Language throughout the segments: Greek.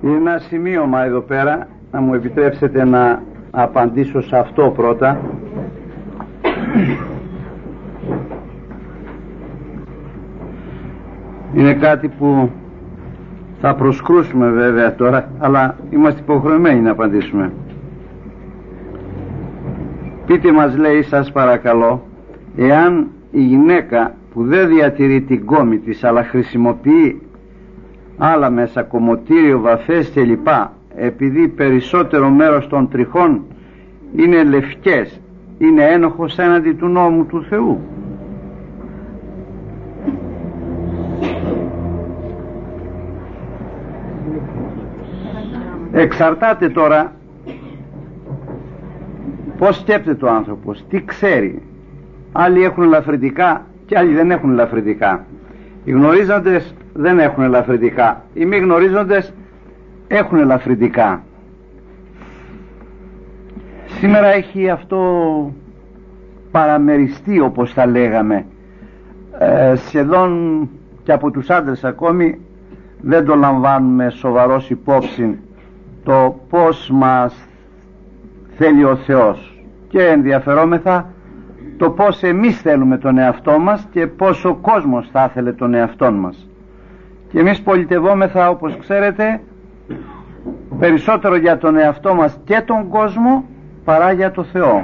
Είναι ένα σημείωμα εδώ πέρα, να μου επιτρέψετε να απαντήσω σε αυτό πρώτα. Είναι κάτι που θα προσκρούσουμε βέβαια τώρα, αλλά είμαστε υποχρεωμένοι να απαντήσουμε. Πείτε μας, λέει, σας παρακαλώ, εάν η γυναίκα που δεν διατηρεί την κόμη της αλλά χρησιμοποιεί άλλα μέσα, κομμωτήριο, βαφές κλπ, επειδή περισσότερο μέρος των τριχών είναι λευκές, είναι ένοχος έναντι του νόμου του Θεού? Εξαρτάται τώρα πως σκέπτεται ο άνθρωπος, τι ξέρει. Άλλοι έχουν ελαφρυντικά και άλλοι δεν έχουν ελαφρυντικά. Οι γνωρίζοντες δεν έχουν ελαφρυντικά, οι μη γνωρίζοντες έχουν ελαφρυντικά. Σήμερα έχει αυτό παραμεριστεί, όπως θα λέγαμε, σχεδόν και από τους άντρες ακόμη δεν το λαμβάνουμε σοβαρός υπόψη το πως μας θέλει ο Θεός, και ενδιαφερόμεθα το πως εμείς θέλουμε τον εαυτό μας και πως ο κόσμος θα ήθελε τον εαυτόν μας. Και εμείς πολιτευόμεθα, όπως ξέρετε, περισσότερο για τον εαυτό μας και τον κόσμο παρά για το Θεό.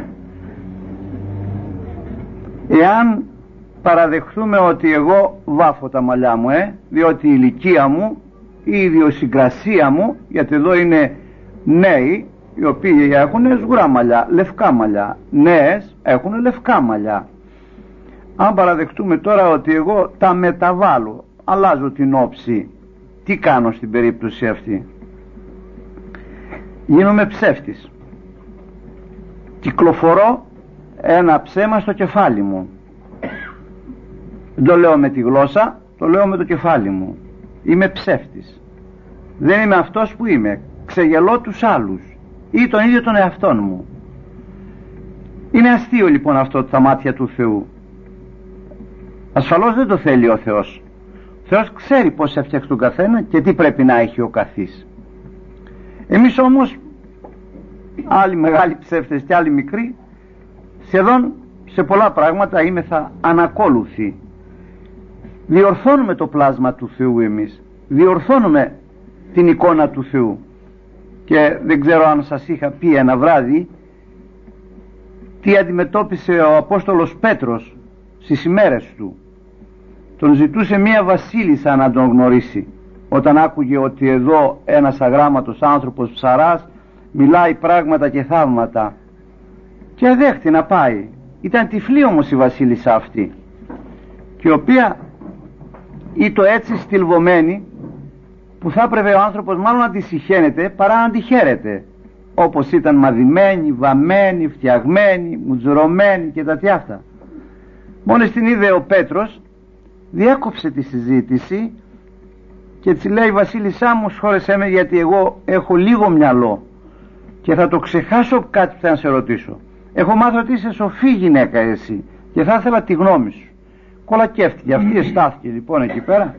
Εάν παραδεχθούμε ότι εγώ βάφω τα μαλλιά μου, διότι η ηλικία μου, η ιδιοσυγκρασία μου, γιατί εδώ είναι νέοι οι οποίοι έχουν σγουρά μαλλιά, λευκά μαλλιά, νέες έχουν λευκά μαλλιά. Αν παραδεχτούμε τώρα ότι εγώ τα μεταβάλλω, αλλάζω την όψη, τι κάνω στην περίπτωση αυτή? Γίνομαι ψεύτης, κυκλοφορώ ένα ψέμα στο κεφάλι μου. Δεν το λέω με τη γλώσσα, το λέω με το κεφάλι μου. Είμαι ψεύτης, δεν είμαι αυτός που είμαι, ξεγελώ τους άλλους ή τον ίδιο τον εαυτόν μου. Είναι αστείο λοιπόν αυτό τα μάτια του Θεού. Ασφαλώς δεν το θέλει ο Θεός. Ο Θεός ξέρει πως έφτιαξε τον καθένα και τι πρέπει να έχει ο καθής. Εμείς όμως, άλλοι μεγάλοι ψεύτες και άλλοι μικροί, σχεδόν σε πολλά πράγματα είμεθα ανακόλουθοι. Διορθώνουμε το πλάσμα του Θεού εμείς, διορθώνουμε την εικόνα του Θεού. Και δεν ξέρω αν σας είχα πει ένα βράδυ τι αντιμετώπισε ο Απόστολος Πέτρος στις ημέρες του. Τον ζητούσε μία βασίλισσα να τον γνωρίσει, όταν άκουγε ότι εδώ ένας αγράμματος άνθρωπος ψαράς μιλάει πράγματα και θαύματα, και αδέχτη να πάει. Ήταν τυφλή όμως η βασίλισσα αυτή, και η οποία ήτο έτσι στυλβωμένη που θα έπρεπε ο άνθρωπος μάλλον να τη συχαίνεται παρά να τη χαίρεται, όπως ήταν μαδημένη, βαμμένη, φτιαγμένη, μουτζουρωμένη και τα τι αυτά. Μόλις την είδε ο Πέτρος, διέκοψε τη συζήτηση και έτσι λέει: βασίλισσά μου, σχόλεσέ με, γιατί εγώ έχω λίγο μυαλό και θα το ξεχάσω κάτι που θα σε ρωτήσω. Έχω μάθει ότι είσαι σοφή γυναίκα εσύ και θα ήθελα τη γνώμη σου. Κολακεύτηκε αυτή, εστάθηκε λοιπόν εκεί πέρα.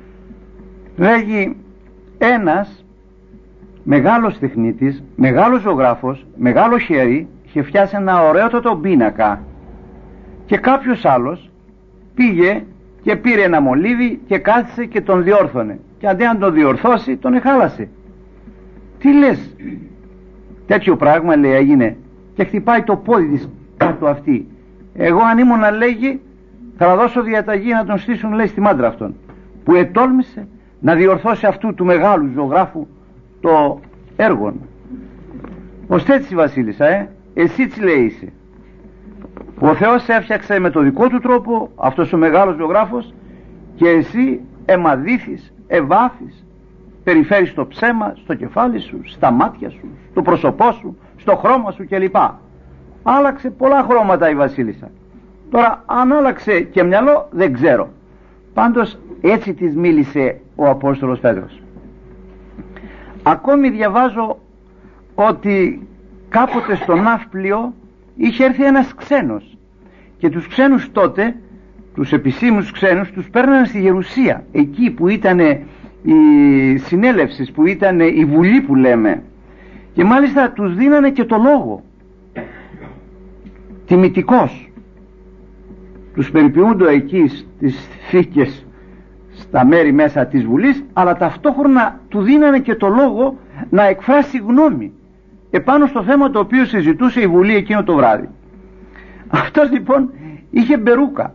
Λέγει: ένας μεγάλος τεχνίτης, μεγάλος ζωγράφος, μεγάλο χέρι, είχε φτιάσει ένα ωραιότατο πίνακα, και κάποιος άλλος πήγε και πήρε ένα μολύβι και κάθισε και τον διόρθωνε, και αντί να τον διορθώσει τον εχάλασε. Τι λες? Τέτοιο πράγμα, λέει, έγινε, και χτυπάει το πόδι της κάτω αυτή. Εγώ αν ήμουν, λέγει, θα δώσω διαταγή να τον στήσουν, λέει, στη μάντρα αυτόν, που ετόλμησε να διορθώσει αυτού του μεγάλου ζωγράφου το έργο. Ως έτσι, βασίλισσα, εσύ τι λέει είσαι? Ο Θεός έφτιαξε με το δικό του τρόπο αυτός ο μεγάλος ζωγράφος, και εσύ εμαδίθεις, ευάφεις, περιφέρεις το ψέμα στο κεφάλι σου, στα μάτια σου, στο πρόσωπό σου, στο χρώμα σου κλπ. Άλλαξε πολλά χρώματα η βασίλισσα. Τώρα αν άλλαξε και μυαλό δεν ξέρω. Πάντως έτσι της μίλησε ο Απόστολος Πέτρος. Ακόμη διαβάζω ότι κάποτε στο ναύπλιο είχε έρθει ένας ξένος, και τους ξένους τότε, τους επισήμους ξένους, τους παίρνανε στη Γερουσία, εκεί που ήταν η συνέλευση που ήταν η βουλή που λέμε, και μάλιστα τους δίνανε και το λόγο τιμητικός, τους περιποιούντο εκεί στις θήκες στα μέρη μέσα της Βουλής, αλλά ταυτόχρονα του δίνανε και το λόγο να εκφράσει γνώμη επάνω στο θέμα το οποίο συζητούσε η Βουλή εκείνο το βράδυ. Αυτός λοιπόν είχε μπερούκα,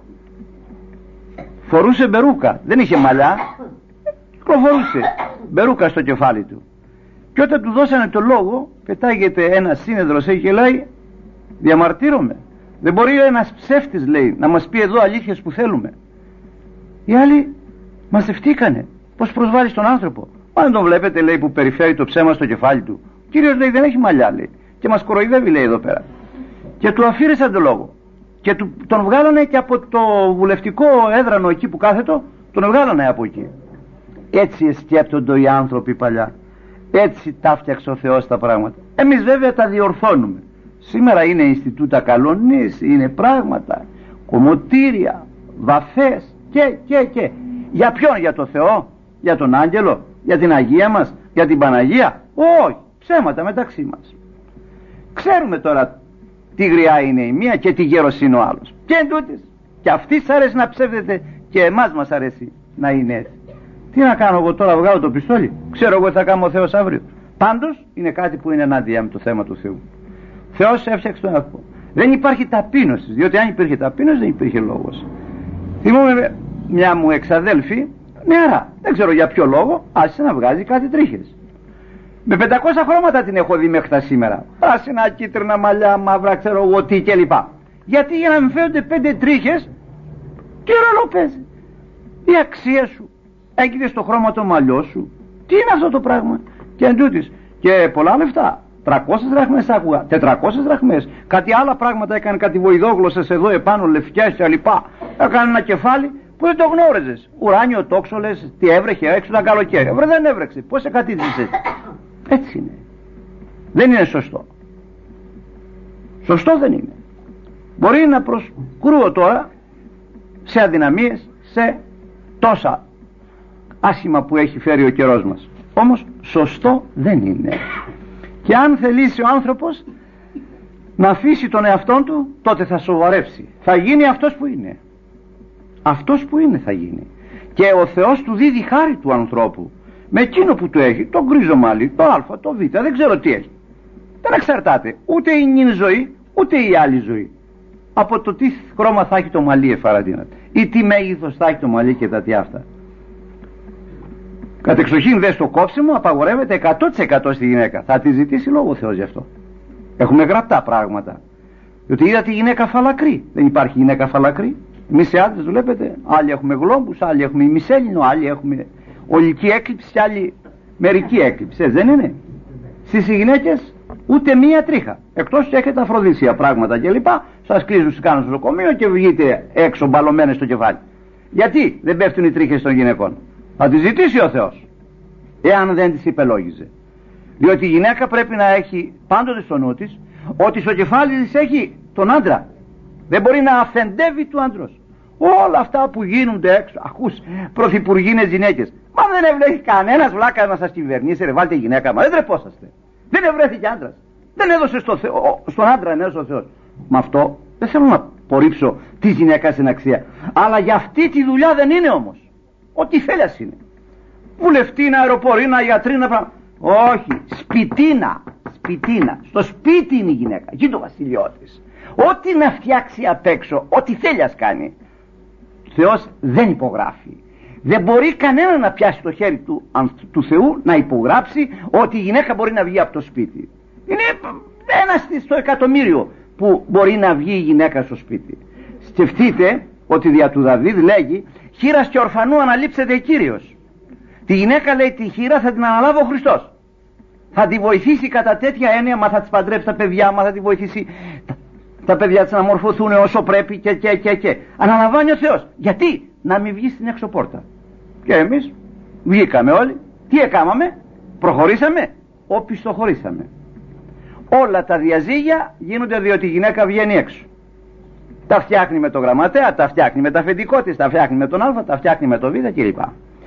φορούσε μπερούκα, δεν είχε μαλλιά, κυκλοφορούσε μπερούκα στο κεφάλι του, και όταν του δώσανε το λόγο πετάγεται ένας σύνεδρος εκεί και λέει, διαμαρτύρομαι, δεν μπορεί ένας ψεύτης, λέει, να μας πει εδώ αλήθειες που θέλουμε. Οι άλλοι μαζευτήκανε, πως προσβάλλει τον άνθρωπο, αν τον βλέπετε, λέει, που περιφέρει το ψέμα στο κεφάλι του, ο κύριος, λέει, δεν έχει μαλλιά, λέει, και μας κοροϊδεύει, λέει, εδώ πέρα. Και του αφήρεσαν το λόγο και τον βγάλανε και από το βουλευτικό έδρανο εκεί που κάθετο, τον βγάλανε από εκεί. Έτσι σκέπτονται οι άνθρωποι παλιά, έτσι τα φτιάξε ο Θεός τα πράγματα. Εμείς βέβαια τα διορθώνουμε. Σήμερα είναι Ινστιτούτα Καλονής, είναι πράγματα, κομμωτήρια, βαφές και. Για ποιον? Για το Θεό, για τον Άγγελο, για την Αγία μας, για την Παναγία? Όχι, ψέματα μεταξύ μας. Ξέρουμε τώρα τι γριά είναι η μία και τι γέρος είναι ο άλλος. Και εντούτοις, και αυτοί σ' αρέσει να ψεύδεται και εμάς μας αρέσει να είναι έτσι. Τι να κάνω εγώ τώρα, βγάλω το πιστόλι? Ξέρω εγώ τι θα κάνω ο Θεός αύριο? Πάντως είναι κάτι που είναι ενάντια με το θέμα του Θεού. Θεός έφτιαξε τον άνθρωπο. Δεν υπάρχει ταπείνωση, διότι αν υπήρχε ταπείνωση δεν υπήρχε λόγος. Θυμούμαι μια μου εξαδέλφη, νεαρά, δεν ξέρω για ποιο λόγο, άρχισε να βγάζει κάτι τρίχες. Με 500 χρώματα την έχω δει μέχρι τα σήμερα. Πράσινα, κίτρινα, μαλλιά, μαύρα, ξέρω εγώ τι κλπ. Γιατί? Για να μην φαίνονται 5 τρίχες, τι ρόλο παίζει? Η αξία σου, έγκυται στο χρώμα το μαλλιό σου. Τι είναι αυτό το πράγμα? Και εντούτοις, και πολλά λεφτά. 300 δραχμές άκουγα, 400 δραχμές. Κάτι άλλα πράγματα έκανε, κάτι βοηδόγλωσσες εδώ επάνω, λευκές και λοιπά. Έκανε ένα κεφάλι που δεν το γνώριζες. Ουράνιο τόξο, λες, τι έβρεχε έξω τα καλοκαίρια. Βρε, δεν έβρεξε. Πώς σε κατήτησες? Έτσι είναι. Δεν είναι σωστό. Σωστό δεν είναι. Μπορεί να προσκρούω τώρα σε αδυναμίες, σε τόσα άσχημα που έχει φέρει ο καιρός μας. Όμως σωστό δεν είναι. Και αν θελήσει ο άνθρωπος να αφήσει τον εαυτόν του, τότε θα σοβαρεύσει. Θα γίνει αυτός που είναι. Αυτός που είναι θα γίνει. Και ο Θεός του δίδει χάρη του ανθρώπου με εκείνο που του έχει, το γκρίζο μάλι, το α, το β, δεν ξέρω τι έχει. Δεν εξαρτάται ούτε η νυν ζωή ούτε η άλλη ζωή από το τι χρώμα θα έχει το μαλλί, εφαραντίνατε, ή τι μέγεθος θα έχει το μαλλί και τα τι αυτά. Κατεξοχήν δε στο κόψιμο απαγορεύεται 100% στη γυναίκα. Θα τη ζητήσει λόγο ο Θεός γι' αυτό. Έχουμε γραπτά πράγματα. Διότι είδα τη γυναίκα φαλακρή. Δεν υπάρχει γυναίκα φαλακρή. Εμείς σε άντρες βλέπετε, άλλοι έχουμε γλόμπους, άλλοι έχουμε ημισέλινο, άλλοι έχουμε ολική έκλειψη και άλλοι μερική έκλειψη. Δεν είναι? Στις γυναίκες ούτε μία τρίχα. Εκτός και έχετε αφροδίσια πράγματα κλπ. Σας κλείζουν στις κάνουν στο νοσοκομείο και βγείτε έξω μπαλωμένες στο κεφάλι. Γιατί δεν πέφτουν οι τρίχες των γυναικών? Θα τη ζητήσει ο Θεός, εάν δεν τις υπελόγιζε. Διότι η γυναίκα πρέπει να έχει πάντοτε στο νου της ότι στο κεφάλι της έχει τον άντρα. Δεν μπορεί να αφεντεύει του άντρος. Όλα αυτά που γίνονται έξω, ακούς, πρωθυπουργίνες γυναίκες. Μα δεν ευλέχει κανένας βλάκας να σας κυβερνήσει, ρε, βάλτε γυναίκα, μα δεν τρεπόσαστε. Δεν ευρέθηκε άντρας. Δεν έδωσε στον άντρα, έδωσε ο Θεός. Με αυτό δεν θέλω να απορρίψω τη γυναίκα στην αξία. Αλλά για αυτή τη δουλειά δεν είναι όμως. Ό,τι θέλει ας είναι. Βουλευτήνα, αεροπορήνα, γιατρίνα, πράγμα. Όχι, σπιτίνα. Στο σπίτι είναι η γυναίκα, εκεί το βασιλιό της. Ό,τι να φτιάξει απ' έξω, ό,τι θέλει ας κάνει. Ο Θεός δεν υπογράφει. Δεν μπορεί κανένα να πιάσει το χέρι του Θεού να υπογράψει ότι η γυναίκα μπορεί να βγει από το σπίτι. Είναι ένας στο εκατομμύριο που μπορεί να βγει η γυναίκα στο σπίτι. Σκεφτείτε ότι δια του Δαβίδ λέγει, χήρας και ορφανού αναλείψεται Κύριος. Τη γυναίκα, λέει, τη χείρα θα την αναλάβει ο Χριστός. Θα τη βοηθήσει κατά τέτοια έννοια, μα θα της παντρέψει τα παιδιά, μα θα τη βοηθήσει τα παιδιά της να μορφωθούν όσο πρέπει και. Αναλαμβάνει ο Θεός. Γιατί? Να μην βγει στην έξω πόρτα. Και εμείς βγήκαμε όλοι. Τι έκαναμε? Προχωρήσαμε? Οπισθοχωρήσαμε. Όλα τα διαζύγια γίνονται διότι η γυναίκα βγαίνει έξω. Τα φτιάχνει με το γραμματέα, τα φτιάχνει με τα αφεντικό της, τα φτιάχνει με τον Α, τα φτιάχνει με το Β κλπ.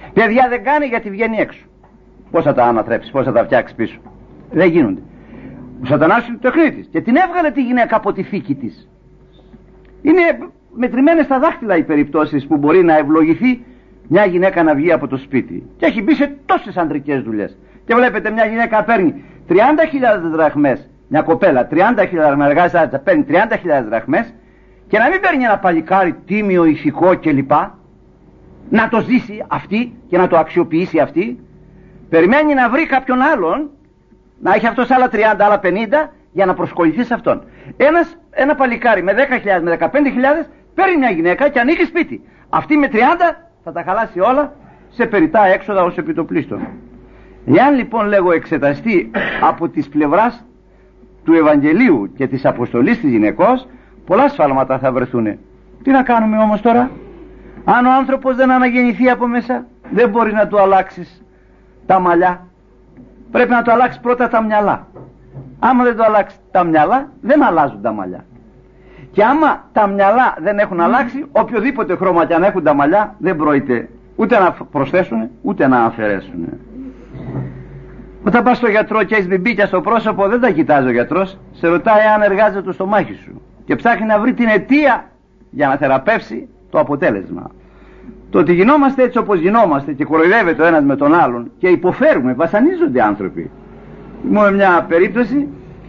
Παιδιά δεν κάνει γιατί βγαίνει έξω. Πώς θα τα ανατρέψεις, πώς θα τα φτιάξεις πίσω? Δεν γίνονται. Ο Σατανάς είναι το τεχνίτης και την έβγαλε τη γυναίκα από τη θήκη της. Είναι μετρημένες στα δάχτυλα οι περιπτώσεις που μπορεί να ευλογηθεί μια γυναίκα να βγει από το σπίτι και έχει μπει σε τόσες ανδρικές δουλειές. Και βλέπετε μια γυναίκα παίρνει 30.000 δραχμές, μια κοπέλα 30.000 δραχμές, εργάζεται, παίρνει 30.000 δραχμές και να μην παίρνει ένα παλικάρι τίμιο, ηθικό κλπ. Να το ζήσει αυτή και να το αξιοποιήσει αυτή. Περιμένει να βρει κάποιον άλλον, να έχει αυτός άλλα 30, άλλα 50 για να προσκοληθεί σε αυτόν. Ένα παλικάρι με 10.000, με 15.000 παίρνει μια γυναίκα και ανοίγει σπίτι. Αυτή με 30 θα τα χαλάσει όλα σε περιττά έξοδα ως επιτοπλίστων. Εάν λοιπόν λέγω εξεταστεί από της πλευράς του Ευαγγελίου και της αποστολής της γυναικός, πολλά σφάλματα θα βρεθούν. Τι να κάνουμε όμως τώρα? Αν ο άνθρωπος δεν αναγεννηθεί από μέσα, δεν μπορεί να του αλλάξεις τα μαλλιά. Πρέπει να του αλλάξει πρώτα τα μυαλά. Άμα δεν του αλλάξει τα μυαλά, δεν αλλάζουν τα μαλλιά. Και άμα τα μυαλά δεν έχουν αλλάξει, οποιοδήποτε χρώμα και αν έχουν τα μαλλιά, δεν πρόκειται ούτε να προσθέσουν ούτε να αφαιρέσουν. Όταν πας στο γιατρό και έχεις μπιμπίκια στο πρόσωπο, δεν τα κοιτάζει ο γιατρός. Σε ρωτάει αν εργάζεται το στομάχι σου και ψάχνει να βρει την αιτία για να θεραπεύσει το αποτέλεσμα. Το ότι γινόμαστε έτσι όπως γινόμαστε και κοροϊδεύεται ο ένας με τον άλλον και υποφέρουμε, βασανίζονται άνθρωποι. Μου μια περίπτωση,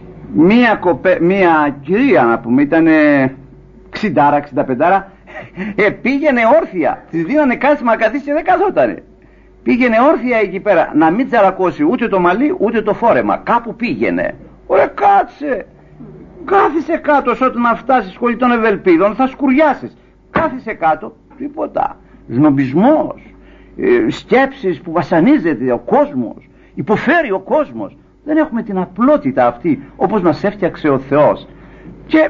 μια κυρία να πούμε, ήταν 60-65, πήγαινε όρθια, της δίνανε κάθισμα να καθίσει και δεν καθότανε. Πήγαινε όρθια εκεί πέρα, να μην τσαρακώσει ούτε το μαλλί ούτε το φόρεμα, κάπου πήγαινε. Ωραία, κάτσε, κάθισε κάτω, όταν να φτάσεις σχολή των Ευελπίδων θα σκουριάσεις. Κάθισε κάτω, τίποτα. Σνομπισμός, σκέψεις που βασανίζεται ο κόσμος, υποφέρει ο κόσμος. Δεν έχουμε την απλότητα αυτή όπως μας έφτιαξε ο Θεός. Και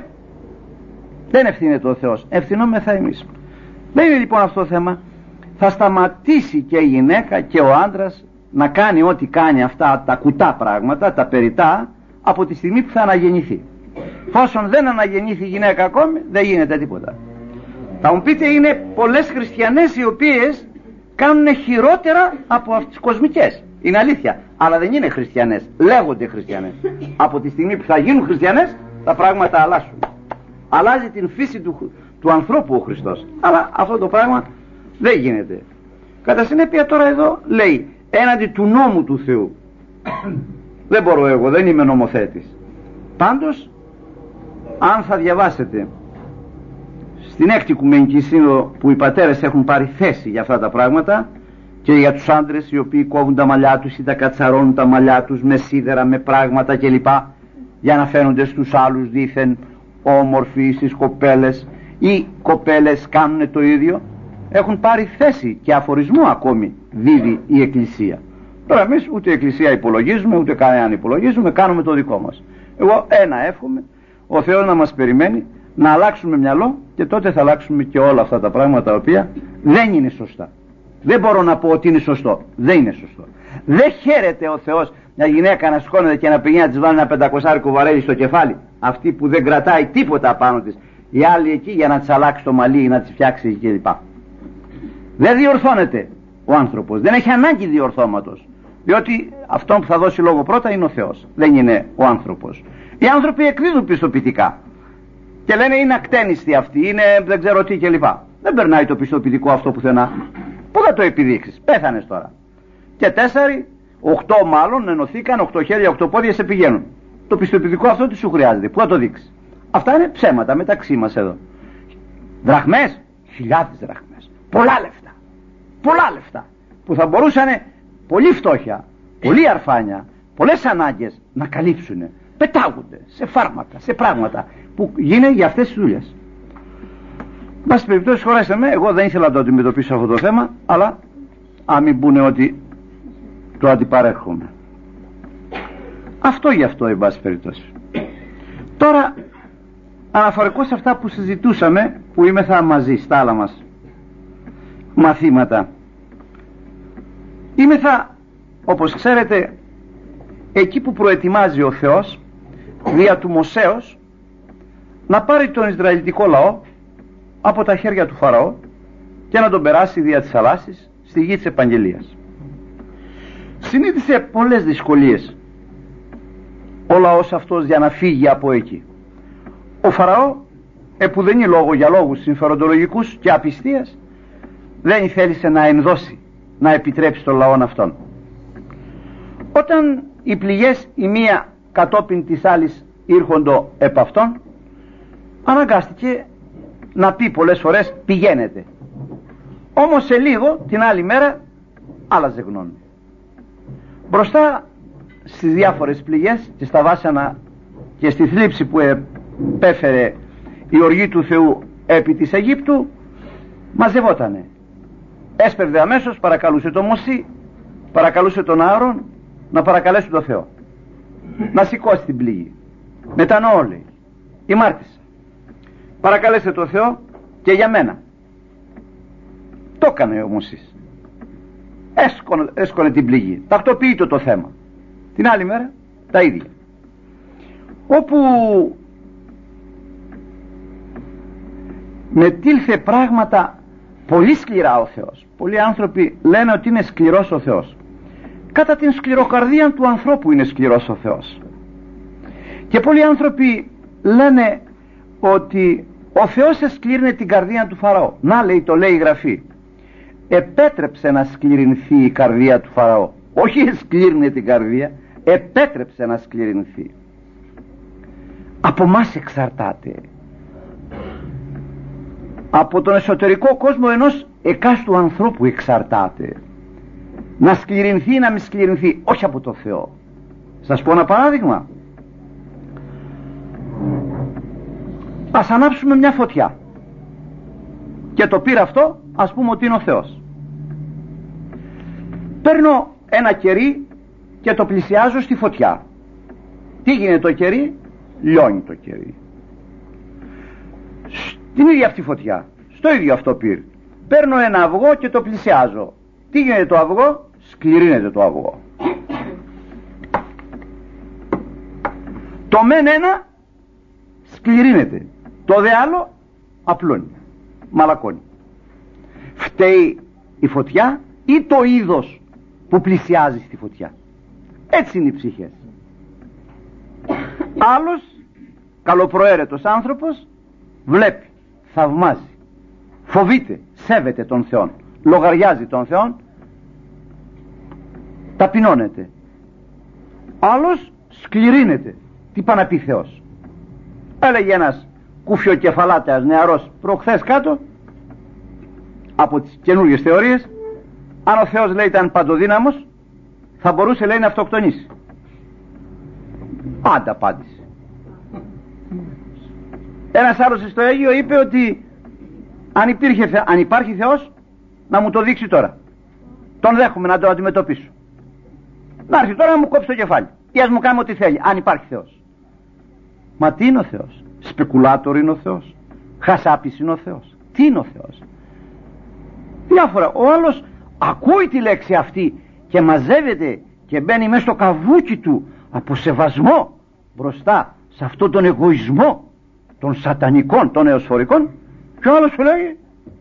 δεν ευθύνεται ο Θεός, ευθυνόμεθα εμείς. Δεν είναι λοιπόν αυτό το θέμα. Θα σταματήσει και η γυναίκα και ο άντρας να κάνει ό,τι κάνει αυτά τα κουτά πράγματα, τα περιττά, από τη στιγμή που θα αναγεννηθεί. Φόσον δεν αναγεννήθη η γυναίκα ακόμη, δεν γίνεται τίποτα. Θα μου πείτε, είναι πολλές χριστιανές οι οποίες κάνουν χειρότερα από αυτές τις κοσμικές. Είναι αλήθεια, αλλά δεν είναι χριστιανές, λέγονται χριστιανές. Από τη στιγμή που θα γίνουν χριστιανές, τα πράγματα αλλάζουν. Αλλάζει την φύση του ανθρώπου ο Χριστός. Αλλά αυτό το πράγμα δεν γίνεται. Κατά συνέπεια τώρα εδώ λέει έναντι του νόμου του Θεού. Δεν μπορώ εγώ, δεν είμαι νομοθέτης. Πάντως αν θα διαβάσετε στην έκτη Οικουμενική Σύνοδο που οι πατέρες έχουν πάρει θέση για αυτά τα πράγματα και για τους άντρες οι οποίοι κόβουν τα μαλλιά τους ή τα κατσαρώνουν τα μαλλιά τους με σίδερα, με πράγματα κλπ, για να φαίνονται στους άλλους δήθεν όμορφοι, στις κοπέλες, ή κοπέλες κάνουν το ίδιο, έχουν πάρει θέση και αφορισμό ακόμη δίδει η Εκκλησία. Τώρα εμείς ούτε η Εκκλησία υπολογίζουμε, ούτε κανέναν υπολογίζουμε, κάνουμε το δικό μας. Εγώ ένα εύχομαι, ο Θεός να μας περιμένει να αλλάξουμε μυαλό και τότε θα αλλάξουμε και όλα αυτά τα πράγματα τα οποία δεν είναι σωστά. Δεν μπορώ να πω ότι είναι σωστό, δεν είναι σωστό. Δεν χαίρεται ο Θεός μια γυναίκα να σηκώνεται και να πηγαίνει να της βάλει ένα 500 βαρέλι στο κεφάλι, αυτή που δεν κρατάει τίποτα πάνω της, η άλλη εκεί για να της αλλάξει το μαλλί ή να της φτιάξει κλπ. Δεν διορθώνεται ο άνθρωπος, δεν έχει ανάγκη διορθώματος, διότι αυτόν που θα δώσει λόγο πρώτα είναι ο Θεός, δεν είναι ο άνθρωπος. Οι άνθρωποι εκδίδουν πιστοποιητικά και λένε είναι ακτένιστοι αυτοί, είναι δεν ξέρω τι κλπ. Δεν περνάει το πιστοποιητικό αυτό πουθενά. Πού θα το επιδείξεις? Πέθανες τώρα. Και 4, 8 μάλλον ενωθήκαν, 8 χέρια, 8 πόδια σε πηγαίνουν. Το πιστοποιητικό αυτό τι σου χρειάζεται? Πού θα το δείξεις? Αυτά είναι ψέματα μεταξύ μας εδώ. Δραχμές, χιλιάδες δραχμές. Πολλά λεφτά. Πολλά λεφτά. Που θα μπορούσαν πολύ φτώχεια, πολύ αρφάνια, πολλές ανάγκες να καλύψουν. Πετάγονται σε φάρμακα, σε πράγματα που γίνονται για αυτές τις δουλειές. Μπας περιπτώσει, συγχωρέστε με, εγώ δεν ήθελα να το αντιμετωπίσω αυτό το θέμα, αλλά αν μην πούνε ότι το αντιπαρέχομαι. Αυτό γι' αυτό, εν πάση περιπτώσει. Τώρα, αναφορικώς σε αυτά που συζητούσαμε, που είμεθα μαζί στα άλλα μας μαθήματα, είμεθα, όπως ξέρετε, εκεί που προετοιμάζει ο Θεός δια του Μωσέως να πάρει τον Ισραηλιτικό λαό από τα χέρια του Φαραώ και να τον περάσει δια της θαλάσσης στη γη της επαγγελίας. Συνήθισε πολλές δυσκολίες ο λαός αυτός για να φύγει από εκεί. Ο Φαραώ, που δεν είναι λόγο για λόγους συμφεροντολογικούς και απιστίας, δεν θέλησε να ενδώσει, να επιτρέψει τον λαό αυτόν. Όταν οι πληγές η μία κατόπιν της άλλης ήρχοντο επ' αυτόν, αναγκάστηκε να πει πολλές φορές πηγαίνετε. Όμως σε λίγο την άλλη μέρα άλλαζε γνώμη. Μπροστά στις διάφορες πληγές και στα βάσανα και στη θλίψη που επέφερε η οργή του Θεού επί της Αιγύπτου, μαζευότανε. Έσπευδε αμέσως, παρακαλούσε τον Μωσή, παρακαλούσε τον Άρων να παρακαλέσει τον Θεό να σηκώσει την πληγή. Μετανοώ, λέει, ημάρτησα, παρακαλέστε τον Θεό και για μένα. Το έκανε ο Μωσής, έσκονε την πληγή, τακτοποιείτο το θέμα. Την άλλη μέρα τα ίδια. Όπου μετήλθε πράγματα πολύ σκληρά ο Θεός. Πολλοί άνθρωποι λένε ότι είναι σκληρός ο Θεός. Κατά την σκληροκαρδία του ανθρώπου είναι σκληρός ο Θεός. Και πολλοί άνθρωποι λένε ότι ο Θεός εσκλήρινε την καρδία του Φαραώ. Να, λέει, το λέει η Γραφή, επέτρεψε να σκληρινθεί η καρδία του Φαραώ. Όχι εσκλήρινε την καρδία, επέτρεψε να σκληρινθεί. Από μας εξαρτάται, από τον εσωτερικό κόσμο ενός εκάστου ανθρώπου εξαρτάται να σκληρινθεί ή να μη σκληρινθεί, όχι από το Θεό. Σας πω ένα παράδειγμα. Ας ανάψουμε μια φωτιά και το πήρα αυτό, ας πούμε ότι είναι ο Θεός. Παίρνω ένα κερί και το πλησιάζω στη φωτιά. Τι γίνεται το κερί? Λιώνει το κερί. Στην ίδια αυτή φωτιά, στο ίδιο αυτό πυρ, παίρνω ένα αυγό και το πλησιάζω. Τι γίνεται το αυγό? Σκληρύνεται το αυγό. Το μεν ένα σκληρύνεται, το δε άλλο απλώνει, μαλακώνει. Φταίει η φωτιά ή το είδος που πλησιάζει στη φωτιά? Έτσι είναι οι ψυχές. Άλλος καλοπροαίρετος άνθρωπος βλέπει, θαυμάζει, φοβείται, σέβεται τον Θεό, λογαριάζει τον Θεό, ταπεινώνεται. Άλλος σκληρύνεται. Τι πάει να πει Θεός? Έλεγε ένας κουφιοκεφαλάτεας νεαρός προχθές κάτω από τις καινούργιες θεωρίες, αν ο Θεός, λέει, ήταν παντοδύναμος, θα μπορούσε, λέει, να αυτοκτονήσει. Άντα απάντησε. Ένας άλλος στο Αίγυο είπε ότι αν υπάρχει Θεός, να μου το δείξει τώρα. Τον δέχομαι να τον αντιμετωπίσω. Να έρθει τώρα να μου κόψει το κεφάλι ή ας μου κάνει ό,τι θέλει, αν υπάρχει Θεός. Μα τι είναι ο Θεός? Σπεκουλάτορ είναι ο Θεός? Χασάπης είναι ο Θεός? Τι είναι ο Θεός? Διάφορα. Ο άλλος ακούει τη λέξη αυτή και μαζεύεται και μπαίνει μέσα στο καβούκι του από σεβασμό μπροστά σε αυτόν τον εγωισμό των σατανικών, των εωσφορικών, και ο άλλος σου λέει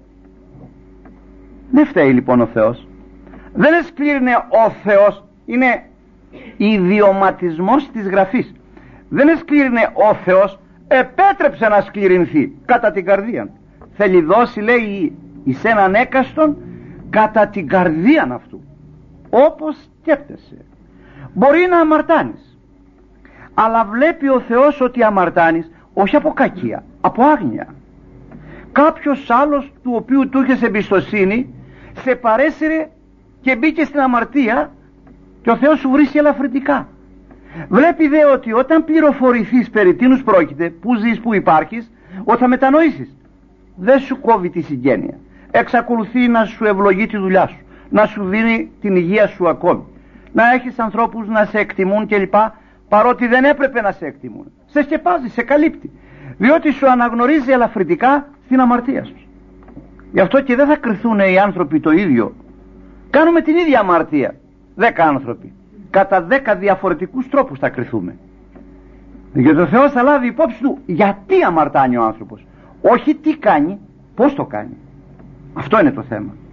δεν φταίει λοιπόν ο Θεός, δεν εσκλήρινε ο Θεός, είναι ιδιωματισμός της Γραφής. Δεν εσκλήρινε ο Θεός, επέτρεψε να σκληρινθεί κατά την καρδία. Θέλει δώσει, λέει, εις έναν έκαστον κατά την καρδία αυτού, όπως σκέφτεσαι. Μπορεί να αμαρτάνεις, αλλά βλέπει ο Θεός ότι αμαρτάνεις όχι από κακία, από άγνοια. Κάποιος άλλος του οποίου του είχες εμπιστοσύνη σε παρέσυρε και μπήκε στην αμαρτία και ο Θεός σου βρίσκει ελαφρυντικά. Βλέπει δε ότι όταν πληροφορηθείς περί τίνους πρόκειται, που ζεις, που υπάρχεις, ότι θα μετανοήσεις. Δεν σου κόβει τη συγγένεια, εξακολουθεί να σου ευλογεί τη δουλειά σου, να σου δίνει την υγεία σου ακόμη, να έχεις ανθρώπους να σε εκτιμούν κλπ, παρότι δεν έπρεπε να σε εκτιμούν. Σε σκεπάζει, σε καλύπτει, διότι σου αναγνωρίζει ελαφρυντικά στην αμαρτία σου. Γι' αυτό και δεν θα κριθούν οι άνθρωποι το ίδιο. Κάνουμε την ίδια αμαρτία 10 άνθρωποι, κατά 10 διαφορετικούς τρόπους θα κριθούμε. Γιατί ο Θεός θα λάβει υπόψη του γιατί αμαρτάνει ο άνθρωπος, όχι τι κάνει, πώς το κάνει. Αυτό είναι το θέμα.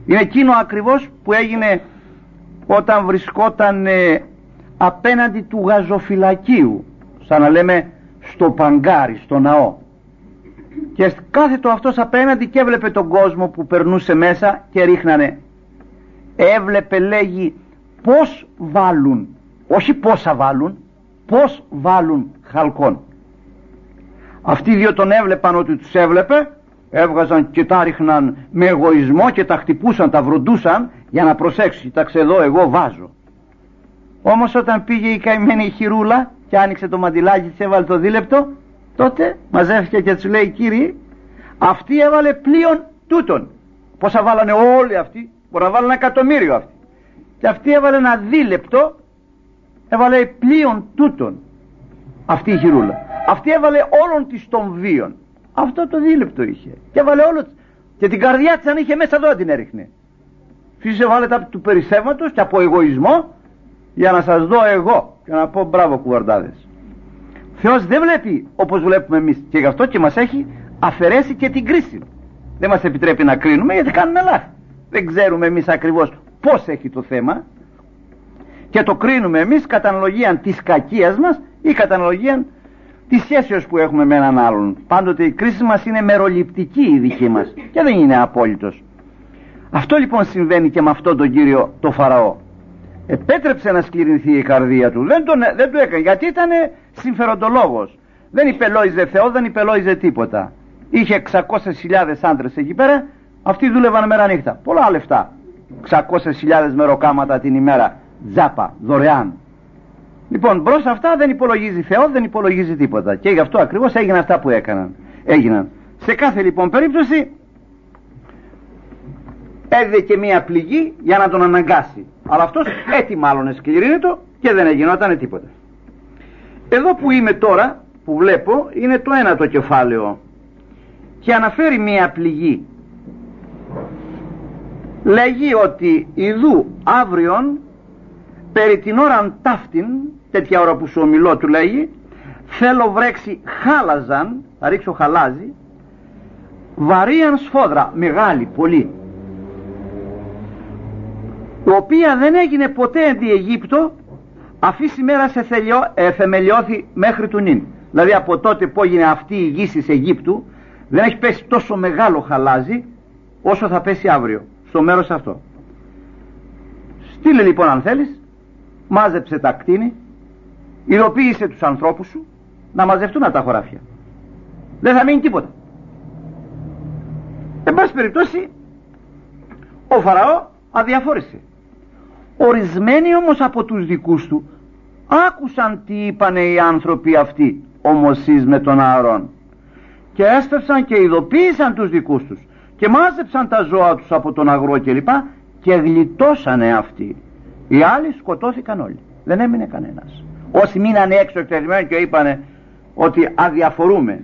Είναι εκείνο ακριβώς που έγινε όταν βρισκόταν απέναντι του γαζοφυλακίου, σαν να λέμε στο παγκάρι, στο ναό, και κάθετο αυτός απέναντι και έβλεπε τον κόσμο που περνούσε μέσα και ρίχνανε. Έβλεπε, λέγει, πως βάλουν, όχι πόσα βάλουν, πως βάλουν χαλκών. Αυτοί οι δύο τον έβλεπαν ότι τους έβλεπε, έβγαζαν και τα ρίχναν με εγωισμό και τα χτυπούσαν, τα βροντούσαν για να προσέξει, κοιτάξτε εδώ, εγώ βάζω. Όμως όταν πήγε η καημένη χειρούλα και άνοιξε το μαντιλάκι της, έβαλε το δίλεπτο, τότε μαζεύτηκε και τους λέει, κύριοι, αυτή έβαλε πλοίον τούτον. Πόσα βάλανε όλοι αυτοί, μπορεί να βάλουν 1 εκατομμύριο αυτοί, και αυτή έβαλε ένα δίλεπτο, έβαλε πλοίον τούτον. Αυτή η χειρούλα, αυτή έβαλε όλων της των βίων, αυτό το δίλεπτο είχε, και έβαλε όλο, και την καρδιά της αν είχε μέσα εδώ την έριχνε. Φύσησε, βάλε τα του περισσεύματος και από εγωισμό, για να σας δω εγώ και να πω μπράβο κουβαρντάδες. Θεός δεν βλέπει όπως βλέπουμε εμείς, και γι' αυτό και μας έχει αφαιρέσει και την κρίση. Δεν μας επιτρέπει να κρίνουμε, γιατί κάνουμε λάθη. Δεν ξέρουμε εμείς ακριβώς πώς έχει το θέμα, και το κρίνουμε εμείς κατά αναλογία της κακίας μας ή κατά αναλογία της σχέσεως που έχουμε με έναν άλλον. Πάντοτε η κρίση μας είναι μεροληπτική, η δική μας, και δεν είναι απόλυτος. Αυτό λοιπόν συμβαίνει και με αυτόν τον κύριο το Φαραώ. Επέτρεψε να σκληρυνθεί η καρδία του, δεν το έκανε, γιατί ήταν συμφεροντολόγος. Δεν υπελόιζε Θεό, δεν υπελόιζε τίποτα. Είχε 600.000 άντρες εκεί πέρα, αυτοί δούλευαν μέρα νύχτα, πολλά λεφτά. 600.000 μεροκάματα την ημέρα, τζάπα, δωρεάν. Λοιπόν, μπρος αυτά δεν υπολογίζει Θεό, δεν υπολογίζει τίποτα, και γι' αυτό ακριβώς έγιναν αυτά που έγιναν. Σε κάθε λοιπόν περίπτωση έδιδε και μία πληγή για να τον αναγκάσει, αλλά αυτός έτσι μάλλον εσκληρύνεται και δεν γινόταν τίποτα. Εδώ που είμαι τώρα, που βλέπω, είναι το 9ο κεφάλαιο και αναφέρει μία πληγή. Λέγει ότι ιδού αύριον περί την ώραν ταύτην, τέτοια ώρα που σου ομιλώ, του λέγει, θέλω βρέξει χάλαζαν, θα ρίξω χαλάζι, βαρίαν σφόδρα, μεγάλη, πολύ, η οποία δεν έγινε ποτέ εν τη Αιγύπτο, αφή σήμερα σε θεμελιώθη μέχρι του νυν. Δηλαδή από τότε που έγινε αυτή η γη της Αιγύπτου, δεν έχει πέσει τόσο μεγάλο χαλάζι όσο θα πέσει αύριο στο μέρος αυτό. Στείλε λοιπόν αν θέλεις, μάζεψε τα κτίνη, ειδοποίησε τους ανθρώπους σου να μαζευτούν από τα χωράφια. Δεν θα μείνει τίποτα. Εν πάση περιπτώσει, ο Φαραώ αδιαφόρησε. Ορισμένοι όμως από τους δικούς του άκουσαν τι είπανε οι άνθρωποι αυτοί, ο Μωσής με τον Ααρών, και έσπευσαν και ειδοποίησαν τους δικούς τους και μάζεψαν τα ζώα τους από τον αγρό κλπ, και γλιτώσανε αυτοί. Οι άλλοι σκοτώθηκαν όλοι, δεν έμεινε κανένας. Όσοι μείνανε έξω εκτεθειμένοι και είπανε ότι αδιαφορούμε,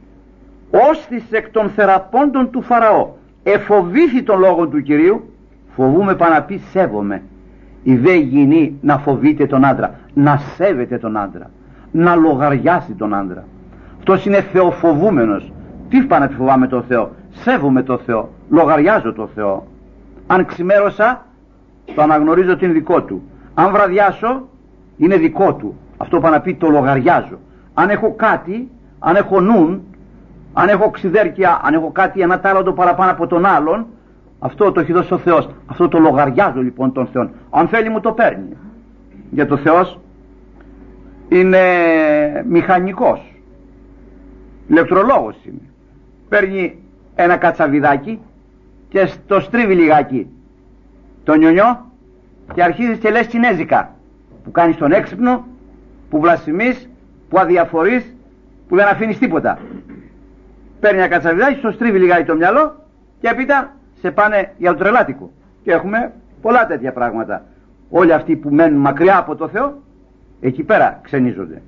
όστις εκ των θεραπώντων του Φαραώ εφοβήθη τον λόγο του Κυρίου, φοβούμε πάνω να πει σέβομαι. Η δε γυνή να φοβείται τον άντρα, να σέβεται τον άντρα, να λογαριάσει τον άντρα. Αυτός είναι θεοφοβούμενος. Τι πάνε να φοβάμαι τον Θεό? Σέβομαι τον Θεό, λογαριάζω τον Θεό. Αν ξημέρωσα, το αναγνωρίζω ότι είναι δικό του. Αν βραδιάσω, είναι δικό του. Αυτό πάνε να πει το λογαριάζω. Αν έχω κάτι, αν έχω νουν, αν έχω ξυδέρκεια, αν έχω κάτι ένα τάλαντο παραπάνω από τον άλλον, αυτό το έχει δώσει ο Θεός. Αυτό το λογαριάζω λοιπόν τον Θεό. Αν θέλει μου το παίρνει. Γιατί ο Θεός είναι μηχανικός, ηλεκτρολόγος είναι. Παίρνει ένα κατσαβιδάκι και το στρίβει λιγάκι το νιονιό και αρχίζεις και λες κινέζικα, που κάνεις τον έξυπνο, που βλασφημείς, που αδιαφορείς, που δεν αφήνεις τίποτα. Παίρνει ένα κατσαβιδάκι, το στρίβει λιγάκι το μυαλό και έπειτα σε πάνε για το τρελάτικο. Και έχουμε πολλά τέτοια πράγματα. Όλοι αυτοί που μένουν μακριά από το Θεό, εκεί πέρα ξενίζονται.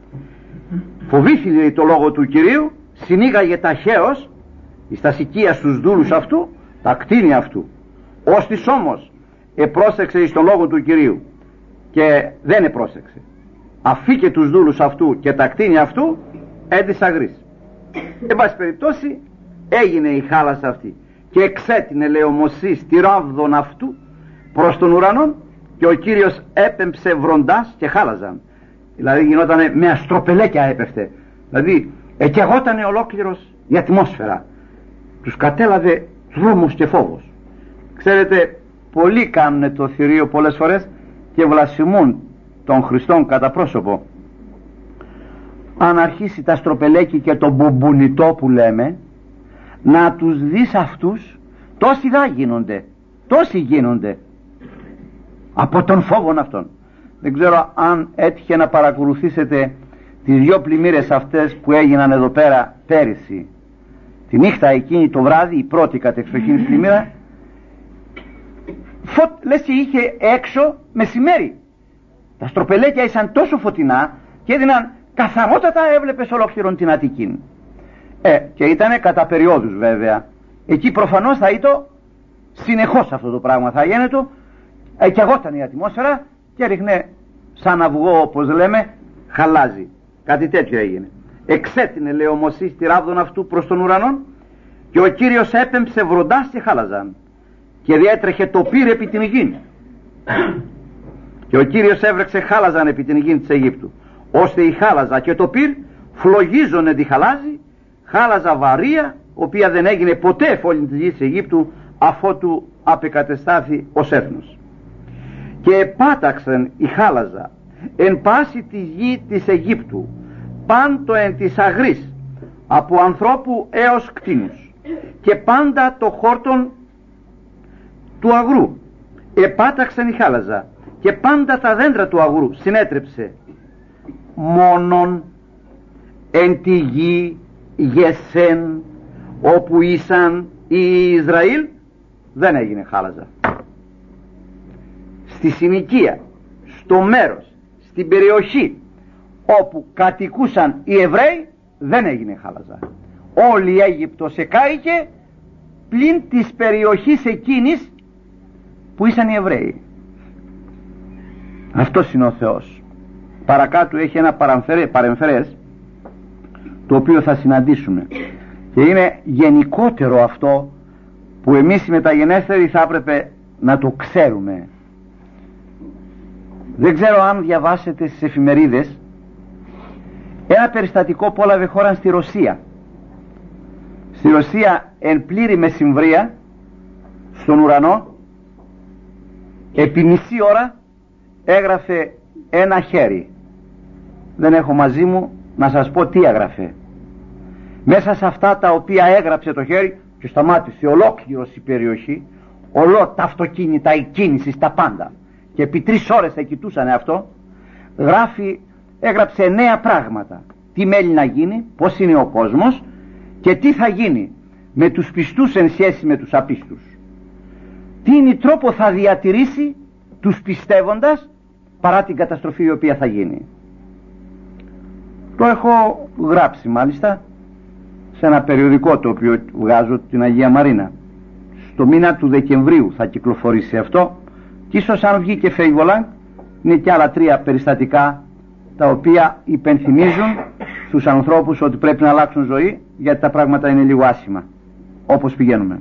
Φοβήθηκε το λόγο του Κυρίου, συνήγαγε ταχαίως εις τα σικία στους δούλους αυτού, τα κτίνη αυτού. Ώστις όμως επρόσεξε εις το λόγο του Κυρίου και δεν επρόσεξε, αφήκε τους δούλους αυτού και τα κτίνη αυτού, έντυσα γρής. Εν πάση περιπτώσει έγινε η χάλασα αυτή. και εξέτεινε, λέει, ο Μωσής τη ράβδον αυτού προς τον ουρανό, και ο Κύριος έπεμψε βροντάς και χάλαζαν. Δηλαδή γινότανε με αστροπελέκια, έπεφτε, δηλαδή εκαιγότανε ολόκληρος η ατμόσφαιρα, τους κατέλαβε δρόμος και φόβος. Ξέρετε, πολλοί κάνουν το θηρίο πολλές φορές και βλασφημούν τον Χριστόν κατά πρόσωπο. Αν αρχίσει τα στροπελέκι και το μπουμπουνιτό που λέμε, να τους δεις αυτούς, τόσοι θα γίνονται, τόσοι γίνονται από τον φόβον αυτόν. Δεν ξέρω αν έτυχε να παρακολουθήσετε τις δυο πλημμύρες αυτές που έγιναν εδώ πέρα πέρυσι. Τη νύχτα εκείνη, το βράδυ, η πρώτη κατεξοχήν πλημμύρα, λες και είχε έξω μεσημέρι. Τα στροπελέκια ήσαν τόσο φωτεινά και έδιναν καθαρότατα, έβλεπες ολόκληρον την Αττική. Και ήτανε κατά περιόδους βέβαια. Εκεί προφανώς θα ήταν συνεχώς αυτό το πράγμα, θα γίνεται, και αγόταν η ατμόσφαιρα και ρίχνε σαν αυγό, όπως λέμε, χαλάζει. Κάτι τέτοιο έγινε. Εξέτεινε, λέει, ο Μωσής τη ράβδον αυτού προς τον ουρανό, και ο Κύριος έπεμψε βροντάς και χάλαζαν, και διέτρεχε το πύρ επί την γη. Και ο Κύριος έβρεξε χάλαζαν επί την γη της Αιγύπτου, ώστε η χάλαζα και το πύρ φλογίζωνε τη χαλάζη, χάλαζα βαρία, οποία δεν έγινε ποτέ εφ' όλη τη γη της Αιγύπτου, αφότου απεκατεστάθη ως έθνος. Και επάταξαν η χάλαζα εν πάση τη γη της Αιγύπτου, πάντο εν της αγρής, από ανθρώπου έως κτήνους, και πάντα το χόρτον του αγρού. Επάταξαν η χάλαζα και πάντα τα δέντρα του αγρού συνέτρεψε, μόνον εν τη γη Γεσέν, όπου ήσαν οι Ισραήλ, δεν έγινε χάλαζα. Στη συνοικία, στο μέρος, στην περιοχή όπου κατοικούσαν οι Εβραίοι, δεν έγινε χάλαζα. Όλη η Αίγυπτος εκάηκε πλην της περιοχής εκείνης που ήσαν οι Εβραίοι. Αυτός είναι ο Θεός. Παρακάτω έχει ένα παρεμφερές, το οποίο θα συναντήσουμε, και είναι γενικότερο αυτό που εμείς οι μεταγενέστεροι θα έπρεπε να το ξέρουμε. Δεν ξέρω αν διαβάσετε στις εφημερίδες ένα περιστατικό που έλαβε χώρα στη Ρωσία. Στη Ρωσία, εν πλήρη μεσημβρία, στον ουρανό, επί μισή ώρα έγραφε ένα χέρι. Δεν έχω μαζί μου να σας πω τι έγραφε. Μέσα σε αυτά τα οποία έγραψε το χέρι, και σταμάτησε ολόκληρος η περιοχή, ολό τα αυτοκίνητα, η κίνηση, τα πάντα, και επί 3 ώρες θα κοιτούσαν αυτό, έγραψε 9 πράγματα. Τι μέλει να γίνει, πώς είναι ο κόσμος και τι θα γίνει με τους πιστούς εν σχέση με τους απίστους. Τι είναι τρόπο θα διατηρήσει τους πιστεύοντας παρά την καταστροφή η οποία θα γίνει. Το έχω γράψει μάλιστα σε ένα περιοδικό το οποίο βγάζω, την Αγία Μαρίνα. Στο μήνα του Δεκεμβρίου θα κυκλοφορήσει αυτό, και ίσως αν βγει και φεϊβολάν, είναι και άλλα 3 περιστατικά τα οποία υπενθυμίζουν στους ανθρώπους ότι πρέπει να αλλάξουν ζωή, γιατί τα πράγματα είναι λίγο άσχημα όπως πηγαίνουμε.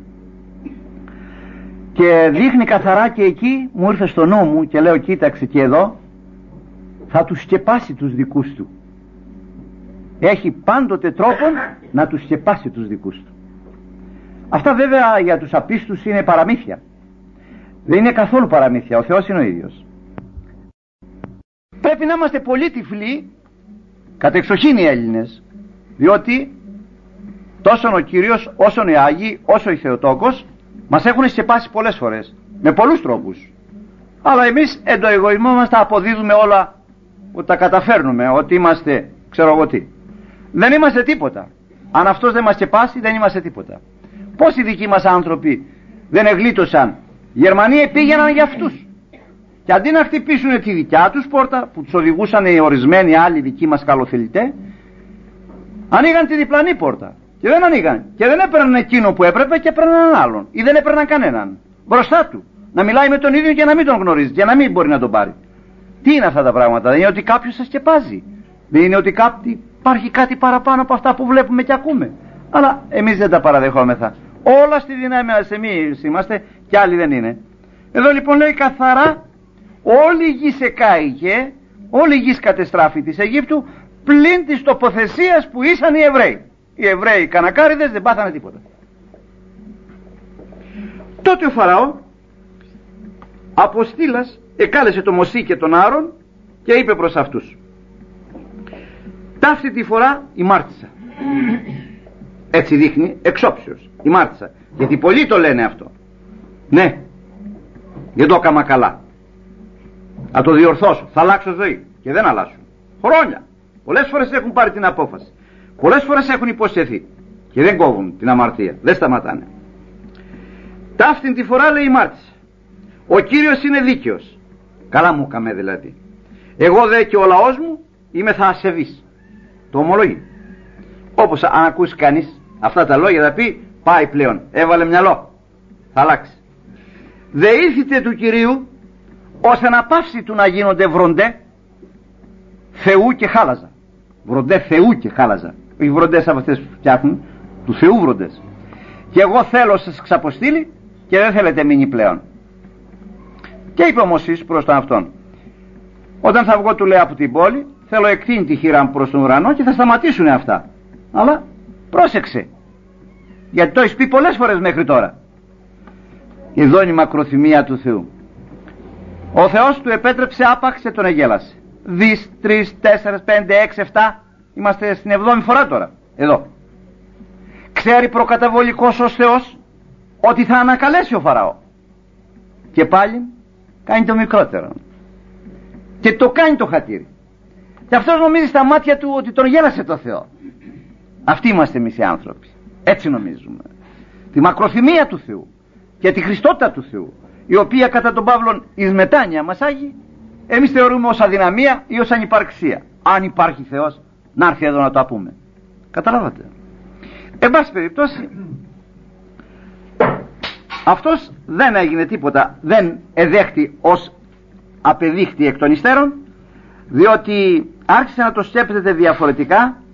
Και δείχνει καθαρά, και εκεί μου ήρθε στο νου μου και λέω, κοίταξε, και εδώ θα τους σκεπάσει τους δικούς του. Έχει πάντοτε τρόπο να τους σκεπάσει τους δικούς του. Αυτά βέβαια για τους απίστους είναι παραμύθια. Δεν είναι καθόλου παραμύθια, ο Θεός είναι ο ίδιος. Πρέπει να είμαστε πολύ τυφλοί, κατεξοχήν οι Έλληνες, διότι τόσο ο Κύριος, όσο οι Άγιοι, όσο η Θεοτόκος μας έχουν σκεπάσει πολλές φορές, με πολλούς τρόπους. Αλλά εμείς εν το εγωισμό μας τα αποδίδουμε όλα, ότι τα καταφέρνουμε, ότι είμαστε ξέρω εγώ τι. Δεν είμαστε τίποτα. Αν αυτός δεν μας σκεπάσει, δεν είμαστε τίποτα. Πόσοι δικοί μας άνθρωποι δεν εγλίτωσαν? Οι Γερμανοί πήγαιναν για αυτούς, και αντί να χτυπήσουν τη δικιά τους πόρτα που τους οδηγούσαν οι ορισμένοι άλλοι δικοί μας καλοθελητές, ανοίγαν τη διπλανή πόρτα, και δεν ανοίγαν, και δεν έπαιρναν εκείνο που έπρεπε και έπαιρναν έναν άλλον, ή δεν έπαιρναν κανέναν μπροστά του να μιλάει με τον ίδιο και να μην τον γνωρίζει και να μην μπορεί να τον πάρει. Τι είναι αυτά τα πράγματα? Δεν είναι ότι κάποιος σας σκεπάζει, δεν είναι ότι υπάρχει κάτι παραπάνω από αυτά που βλέπουμε και ακούμε. Αλλά εμείς δεν τα παραδεχόμεθα. Όλα στη δύναμη μας εμείς είμαστε και άλλοι δεν είναι. Εδώ λοιπόν λέει καθαρά όλη η γη εκάηκε, όλη η γη κατεστράφη της Αιγύπτου πλην της τοποθεσίας που ήσαν οι Εβραίοι. Οι Εβραίοι κανακάριδες δεν πάθανε τίποτα. Τότε ο Φαραώ αποστήλας εκάλεσε τον Μωσή και τον Άρων και είπε προς αυτούς: ταύτη τη φορά ημάρτησα. Έτσι δείχνει εξόψεως, ημάρτησα. Γιατί πολλοί το λένε αυτό. Ναι, δεν το έκαμα καλά, θα το διορθώσω, θα αλλάξω ζωή. Και δεν αλλάσουν. Χρόνια. Πολλές φορές έχουν πάρει την απόφαση, πολλές φορές έχουν υποσχεθεί και δεν κόβουν την αμαρτία, δεν σταματάνε. Ταύτην τη φορά λέει ημάρτησα. Ο Κύριος είναι δίκαιος. Καλά μου έκαμε δηλαδή. Εγώ δε και ο λαός μου είμαι θα ασεβής. Το ομολογεί. Όπως αν ακούσει κανείς αυτά τα λόγια θα πει πάει πλέον, έβαλε μυαλό, θα αλλάξει. Δε ήρθετε του Κυρίου ώστε να πάυσει του να γίνονται βροντέ Θεού και χάλαζα. Βροντέ Θεού και χάλαζα. Οι βροντές από αυτές που φτιάχνουν, του Θεού βροντές. Και εγώ θέλω σας ξαποστείλει και δεν θέλετε μείνει πλέον. Και είπε ο Μωσής προς τον αυτόν: όταν θα βγω, του λέει, από την πόλη, θέλω εκτείνει τη χείρα μου προς τον ουρανό και θα σταματήσουν αυτά. Αλλά πρόσεξε, γιατί το έχεις πει πολλές φορές μέχρι τώρα. Εδώ είναι η μακροθυμία του Θεού. Ο Θεός του επέτρεψε άπαξ και τον εγέλασε. 2, 3, 4, 5, 6, 7. Είμαστε στην 7η φορά τώρα. Εδώ. Ξέρει προκαταβολικός ως Θεός ότι θα ανακαλέσει ο Φαραώ. Και πάλι κάνει το μικρότερο. Και το κάνει το χατήρι. Και αυτός νομίζει στα μάτια του ότι τον γέλασε το Θεό. Αυτοί είμαστε εμείς οι άνθρωποι. Έτσι νομίζουμε. Τη μακροθυμία του Θεού και τη Χριστότητα του Θεού, η οποία κατά τον Παύλον εις μετάνοια μας άγει, εμείς θεωρούμε ως αδυναμία ή ως ανυπαρξία. Αν υπάρχει Θεός, να έρθει εδώ να το πούμε. Καταλάβατε. Εν πάση περιπτώσει, αυτός δεν έγινε τίποτα, δεν εδέχτη ως απεδείχτη εκ των υστέρων, διότι άρχισε να το σκέφτεται διαφορετικά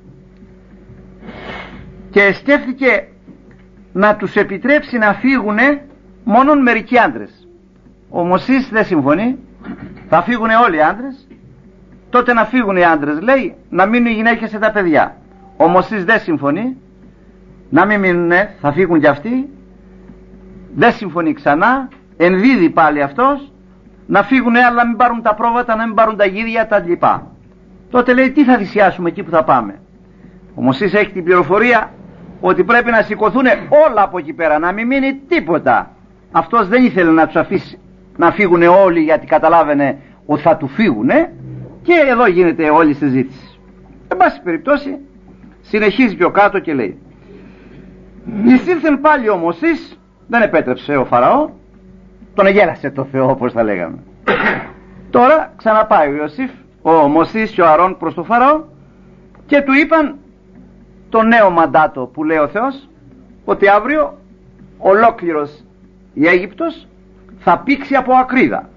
και σκέφτηκε να τους επιτρέψει να φύγουνε μόνον μερικοί άντρες. Ο Μωσής δεν συμφωνεί, θα φύγουνε όλοι οι άντρες. Τότε να φύγουν οι άντρες, λέει, να μείνουν οι γυναίκες και τα παιδιά. Ο Μωσής δεν συμφωνεί, να μην μείνουνε, θα φύγουν κι αυτοί. Δεν συμφωνεί ξανά, ενδίδει πάλι αυτός, να φύγουνε αλλά να μην πάρουν τα πρόβατα, να μην πάρουν τα γίδια, τα λοιπά. Τότε λέει, τι θα θυσιάσουμε εκεί που θα πάμε. Ο Μωσής έχει την πληροφορία ότι πρέπει να σηκωθούν όλα από εκεί πέρα, να μην μείνει τίποτα. Αυτός δεν ήθελε να τους αφήσει να φύγουν όλοι, γιατί καταλάβαινε ότι θα του φύγουνε, και εδώ γίνεται όλη η συζήτηση. Εν πάση περιπτώσει, συνεχίζει πιο κάτω και λέει: εισήλθεν πάλι ο Μωσής, δεν επέτρεψε ο Φαραώ, τον εγέλασε το Θεό, όπως θα λέγαμε. Τώρα ξαναπάει ο Ιωσήφ, ο Μωσής και ο Αρών προς το Φαραώ και του είπαν το νέο μαντάτο που λέει ο Θεός, ότι αύριο ολόκληρος η Αίγυπτος θα πήξει από ακρίδα.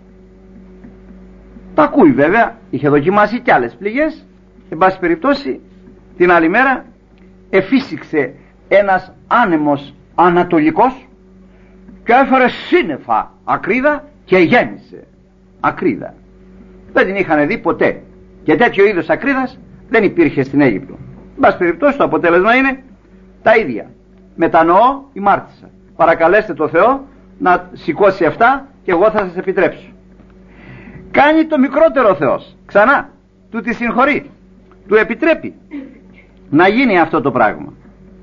Τα ακούει βέβαια, είχε δοκιμάσει κι άλλες πληγές. Εν πάση περιπτώσει, την άλλη μέρα εφύσηξε ένας άνεμος ανατολικός και έφερε σύννεφα ακρίδα και γέμισε ακρίδα. Δεν την είχαν δει ποτέ, και τέτοιο είδος ακρίδας δεν υπήρχε στην Αίγυπτο. Εν πάση περιπτώσει, το αποτέλεσμα είναι τα ίδια. Μετανοώ, ημάρτησα. Παρακαλέστε το Θεό να σηκώσει αυτά και εγώ θα σας επιτρέψω. Κάνει το μικρότερο Θεός ξανά, του τη συγχωρεί, του επιτρέπει να γίνει αυτό το πράγμα.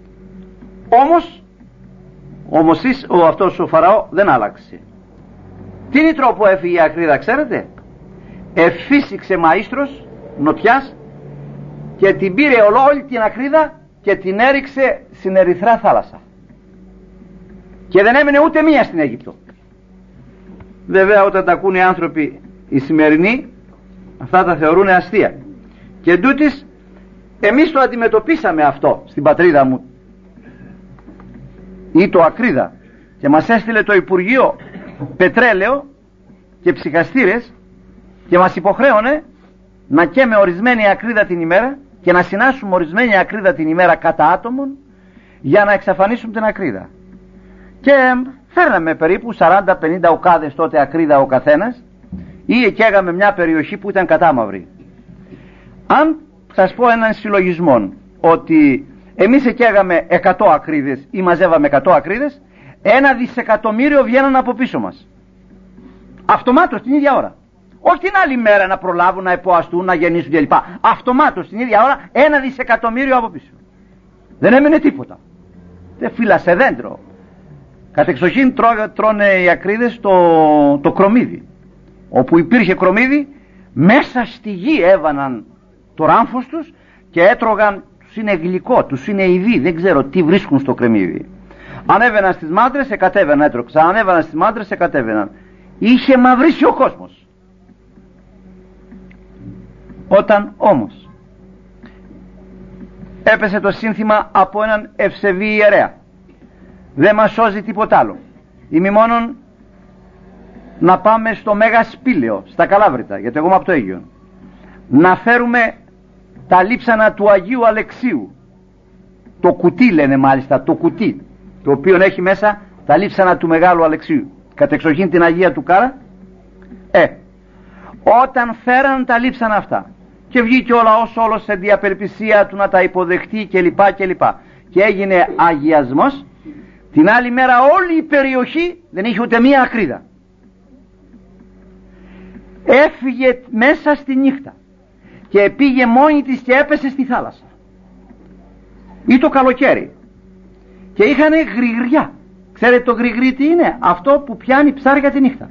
Όμως ο Μωσής, αυτός ο Φαραώ δεν άλλαξε. Τι είναι τρόπο έφυγε η ακρίδα, ξέρετε? Εφύσηξε μαΐστρος νοτιάς και την πήρε όλη την ακρίδα και την έριξε στην Ερυθρά θάλασσα, και δεν έμεινε ούτε μία στην Αίγυπτο. Βέβαια όταν τα ακούνε οι άνθρωποι οι σημερινοί, αυτά τα θεωρούν αστεία. Και εντούτοις εμείς το αντιμετωπίσαμε αυτό στην πατρίδα μου, ή το ακρίδα, και μας έστειλε το Υπουργείο πετρέλαιο και ψυχαστήρες και μας υποχρέωνε να καίμε ορισμένη ακρίδα την ημέρα και να συνάσουμε ορισμένη ακρίδα την ημέρα κατά άτομον, για να εξαφανίσουμε την ακρίδα. και φέρναμε περίπου 40-50 οκάδες τότε ακρίδα ο καθένας, ή εκαίγαμε μια περιοχή που ήταν κατάμαυρη. Αν σας πω έναν συλλογισμό ότι εμείς εκαίγαμε 100 ακρίδες ή μαζεύαμε 100 ακρίδες, 1 δισεκατομμύριο βγαίναν από πίσω μας αυτομάτως την ίδια ώρα. Όχι την άλλη μέρα να προλάβουν, να εποαστούν, να γεννήσουν κλπ. Αυτομάτως την ίδια ώρα 1 δισεκατομμύριο από πίσω. Δεν έμεινε τίποτα. Δεν φύλασε δέντρο. Κατεξοχήν τρώνε οι ακρίδες το κρομμύδι. Όπου υπήρχε κρομμύδι, μέσα στη γη έβαναν το ράμφος τους και έτρωγαν. Τους είναι γλυκό, τους είναι ειδί, δεν ξέρω τι βρίσκουν στο κρεμμύδι. Ανέβαιναν στις μάντρες, εκατέβαιναν, έτρωξαν. Ανέβαιναν στις μάντρες, εκατέβαιναν. Είχε μαυρίσει ο κόσμος. Όταν όμως έπεσε το σύνθημα από έναν ευσεβή ιερέα, δεν μας σώζει τίποτα άλλο, ημιμόνον να πάμε στο Μέγα Σπήλαιο, στα Καλάβρητα, γιατί εγώ είμαι από το Αίγυο, να φέρουμε τα λείψανα του Αγίου Αλεξίου, το κουτί λένε μάλιστα, το κουτί, το οποίο έχει μέσα τα λείψανα του Μεγάλου Αλεξίου, κατεξοχήν την Αγία του Κάρα. Όταν φέραν τα λείψανα αυτά και βγήκε ο λαός όλος σε διαπελπισία του να τα υποδεχτεί κλπ. Και έγινε αγιασμός, την άλλη μέρα όλη η περιοχή δεν είχε ούτε μία ακρίδα. Έφυγε μέσα στη νύχτα και πήγε μόνη της και έπεσε στη θάλασσα, ή το καλοκαίρι, και είχανε γρηγριά. Ξέρετε το γρηγρί τι είναι? Αυτό που πιάνει ψάρια τη νύχτα.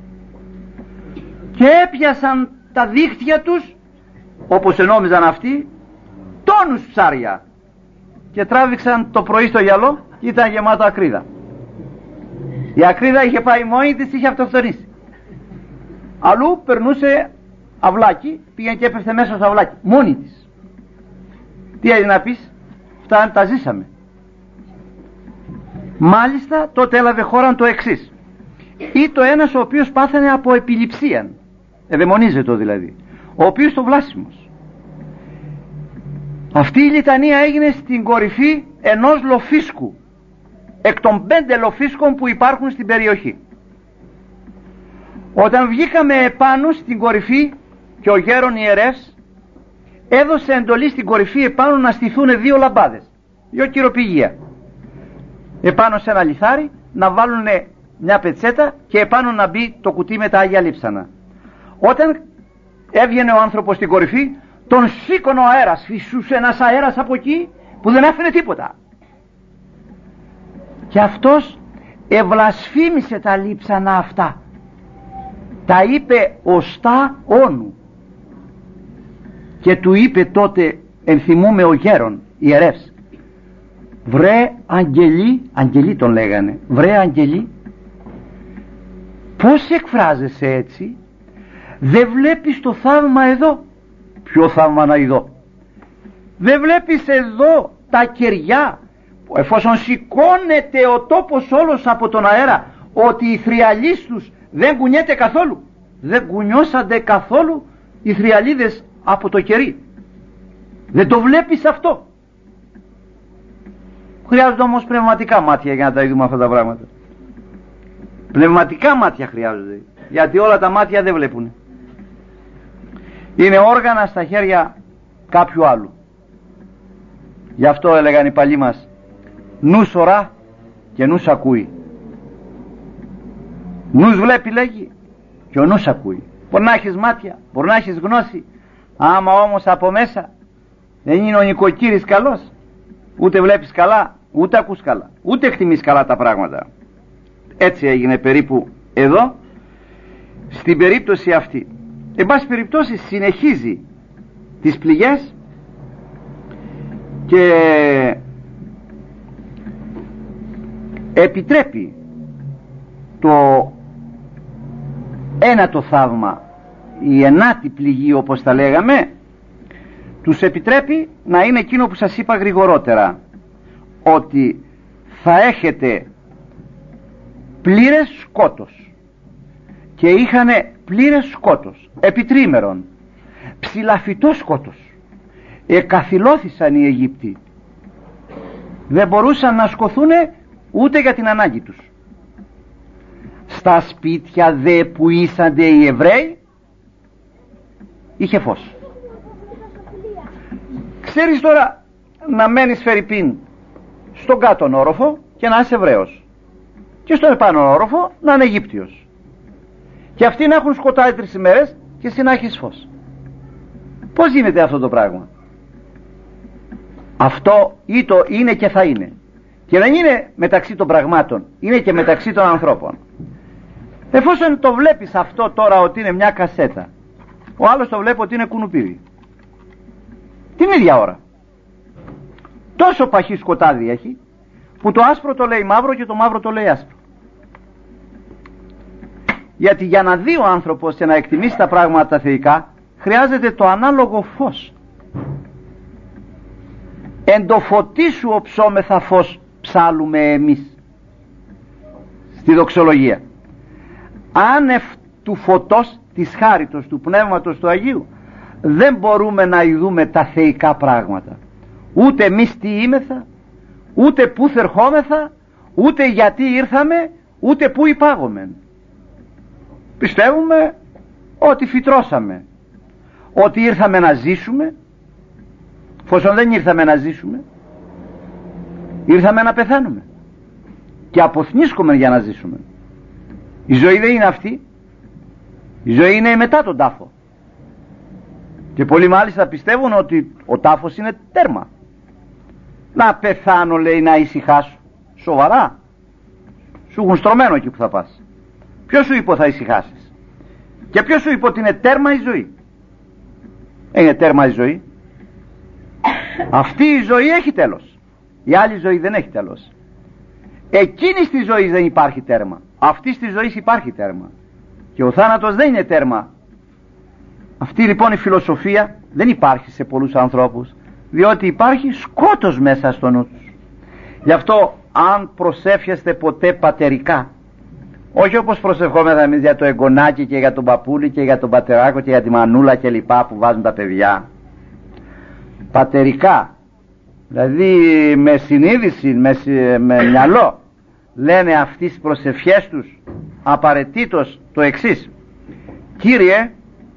Και έπιασαν τα δίχτυα τους, όπως ενόμιζαν αυτοί, τόνους ψάρια, και τράβηξαν το πρωί στο γυαλό και ήταν γεμάτο ακρίδα. Η ακρίδα είχε πάει μόνη της, είχε αυτοκτονήσει. Αλλού περνούσε αυλάκι, πήγαινε και έπεφτε μέσα στο αυλάκι μόνη της. Τι έγινε να πεις? Αυτά τα ζήσαμε. Μάλιστα τότε έλαβε χώρα το εξής. Ή το ένας ο οποίος πάθανε από επιληψία, εδαιμονίζεται δηλαδή, ο οποίος το βλάσιμος. Αυτή η λιτανία έγινε στην κορυφή ενός λοφίσκου, εκ των 5 λοφίσκων που υπάρχουν στην περιοχή. Όταν βγήκαμε επάνω στην κορυφή και ο γέρον ιερεύς έδωσε εντολή στην κορυφή επάνω να στηθούν 2 λαμπάδες, 2 κυροπηγεία, επάνω σε ένα λιθάρι, να βάλουν μια πετσέτα και επάνω να μπει το κουτί με τα Άγια Λείψανα. Όταν έβγαινε ο άνθρωπος στην κορυφή, τον σήκωνε ο αέρας, φυσούσε ένας αέρας από εκεί που δεν άφηνε τίποτα, και αυτός ευλασφήμισε τα λείψανα αυτά, τα είπε οστά όνου, και του είπε τότε, ενθυμούμε ο γέρον ιερεύς, βρε Αγγελή, Αγγελή τον λέγανε, βρε Αγγελή, πώς εκφράζεσαι έτσι? Δεν βλέπεις το θαύμα εδώ? Ποιο θαύμα να ειδώ? Δεν βλέπεις εδώ τα κεριά, εφόσον σηκώνεται ο τόπος όλος από τον αέρα, ότι οι θριαλείς τους δεν κουνιέται καθόλου? Δεν κουνιώσανται καθόλου οι θριαλίδες από το κερί? Δεν το βλέπεις αυτό? Χρειάζονται όμως πνευματικά μάτια για να τα είδουμε αυτά τα πράγματα. Πνευματικά μάτια χρειάζονται, γιατί όλα τα μάτια δεν βλέπουν. Είναι όργανα στα χέρια κάποιου άλλου. Γι' αυτό έλεγαν οι παλιοί μας, νους ορά και νους ακούει. Νους βλέπει λέγει και ο νους ακούει. Μπορεί να έχεις μάτια, μπορεί να έχεις γνώση, άμα όμως από μέσα δεν είναι ο νοικοκύρης καλός, ούτε βλέπεις καλά, ούτε ακούς καλά, ούτε εκτιμείς καλά τα πράγματα. Έτσι έγινε περίπου εδώ στην περίπτωση αυτή. Εν πάση περιπτώσει συνεχίζει τις πληγές και επιτρέπει το ένατο θαύμα, η ενάτη πληγή όπως τα λέγαμε, τους επιτρέπει να είναι εκείνο που σας είπα γρηγορότερα, ότι θα έχετε πλήρες σκότος, και είχανε πλήρες σκότος επί τρίμερον, ψηλαφιτό σκότος. Εκαθυλώθησαν οι Αιγύπτιοι, δεν μπορούσαν να σκοθούν ούτε για την ανάγκη τους. Στα σπίτια δε που ήσανται οι Εβραίοι είχε φως. Ξέρεις τώρα να μένεις φερειπίν στον κάτω όροφο και να είσαι Εβραίος, και στον επάνω όροφο να είναι Αιγύπτιος, και αυτοί να έχουν σκοτάδι 3 ημέρες και εσύ να έχεις φως. Πώς γίνεται αυτό το πράγμα? Αυτό είναι και θα είναι, και δεν είναι μεταξύ των πραγμάτων, είναι και μεταξύ των ανθρώπων. Εφόσον το βλέπεις αυτό τώρα ότι είναι μια κασέτα, ο άλλος το βλέπει ότι είναι κουνουπίδι, την ίδια ώρα τόσο παχύ σκοτάδι έχει, που το άσπρο το λέει μαύρο και το μαύρο το λέει άσπρο. Γιατί για να δει ο άνθρωπος και να εκτιμήσει τα πράγματα τα θεϊκά, χρειάζεται το ανάλογο φως. Εν το φωτί σου οψόμεθα φως ψάλουμε εμείς στη δοξολογία. Άνευ του φωτός της χάριτος του Πνεύματος του Αγίου δεν μπορούμε να ειδούμε τα θεϊκά πράγματα. Ούτε εμείς τι είμεθα, ούτε πού θερχόμεθα, ούτε γιατί ήρθαμε, ούτε πού υπάγομεν. Πιστεύουμε ότι φυτρώσαμε, ότι ήρθαμε να ζήσουμε, εφόσον δεν ήρθαμε να ζήσουμε, ήρθαμε να πεθάνουμε, και αποθνίσκουμε για να ζήσουμε. Η ζωή δεν είναι αυτή. Η ζωή είναι μετά τον τάφο, και πολλοί μάλιστα πιστεύουν ότι ο τάφος είναι τέρμα. Να πεθάνω, λέει, να ησυχάσω. Σοβαρά? Σου έχουν στρωμένο εκεί που θα πας. Ποιος σου είπε θα ησυχάσεις? Και ποιος σου είπε ότι είναι τέρμα η ζωή? Είναι τέρμα η ζωή? Αυτή η ζωή έχει τέλος, η άλλη ζωή δεν έχει τέλος. Εκείνης της ζωής δεν υπάρχει τέρμα, αυτής της ζωής υπάρχει τέρμα, και ο θάνατος δεν είναι τέρμα. Αυτή λοιπόν η φιλοσοφία δεν υπάρχει σε πολλούς ανθρώπους, διότι υπάρχει σκότος μέσα στο νου τους. Γι' αυτό αν προσεύχεστε ποτέ πατερικά, όχι όπως προσευχόμεθα εμείς για το εγγονάκι και για τον παππούλη και για τον πατεράκο και για τη μανούλα και λοιπά που βάζουν τα παιδιά, πατερικά, δηλαδή με συνείδηση, με μυαλό, λένε αυτές τις προσευχές τους απαραίτητος το εξής: Κύριε,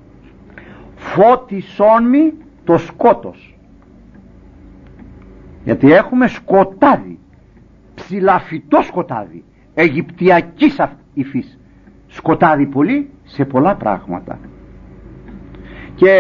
φώτισόν μη το σκότος. Γιατί έχουμε σκοτάδι, ψηλαφιτό σκοτάδι, αιγυπτιακής υφής, σκοτάδι πολύ σε πολλά πράγματα. Και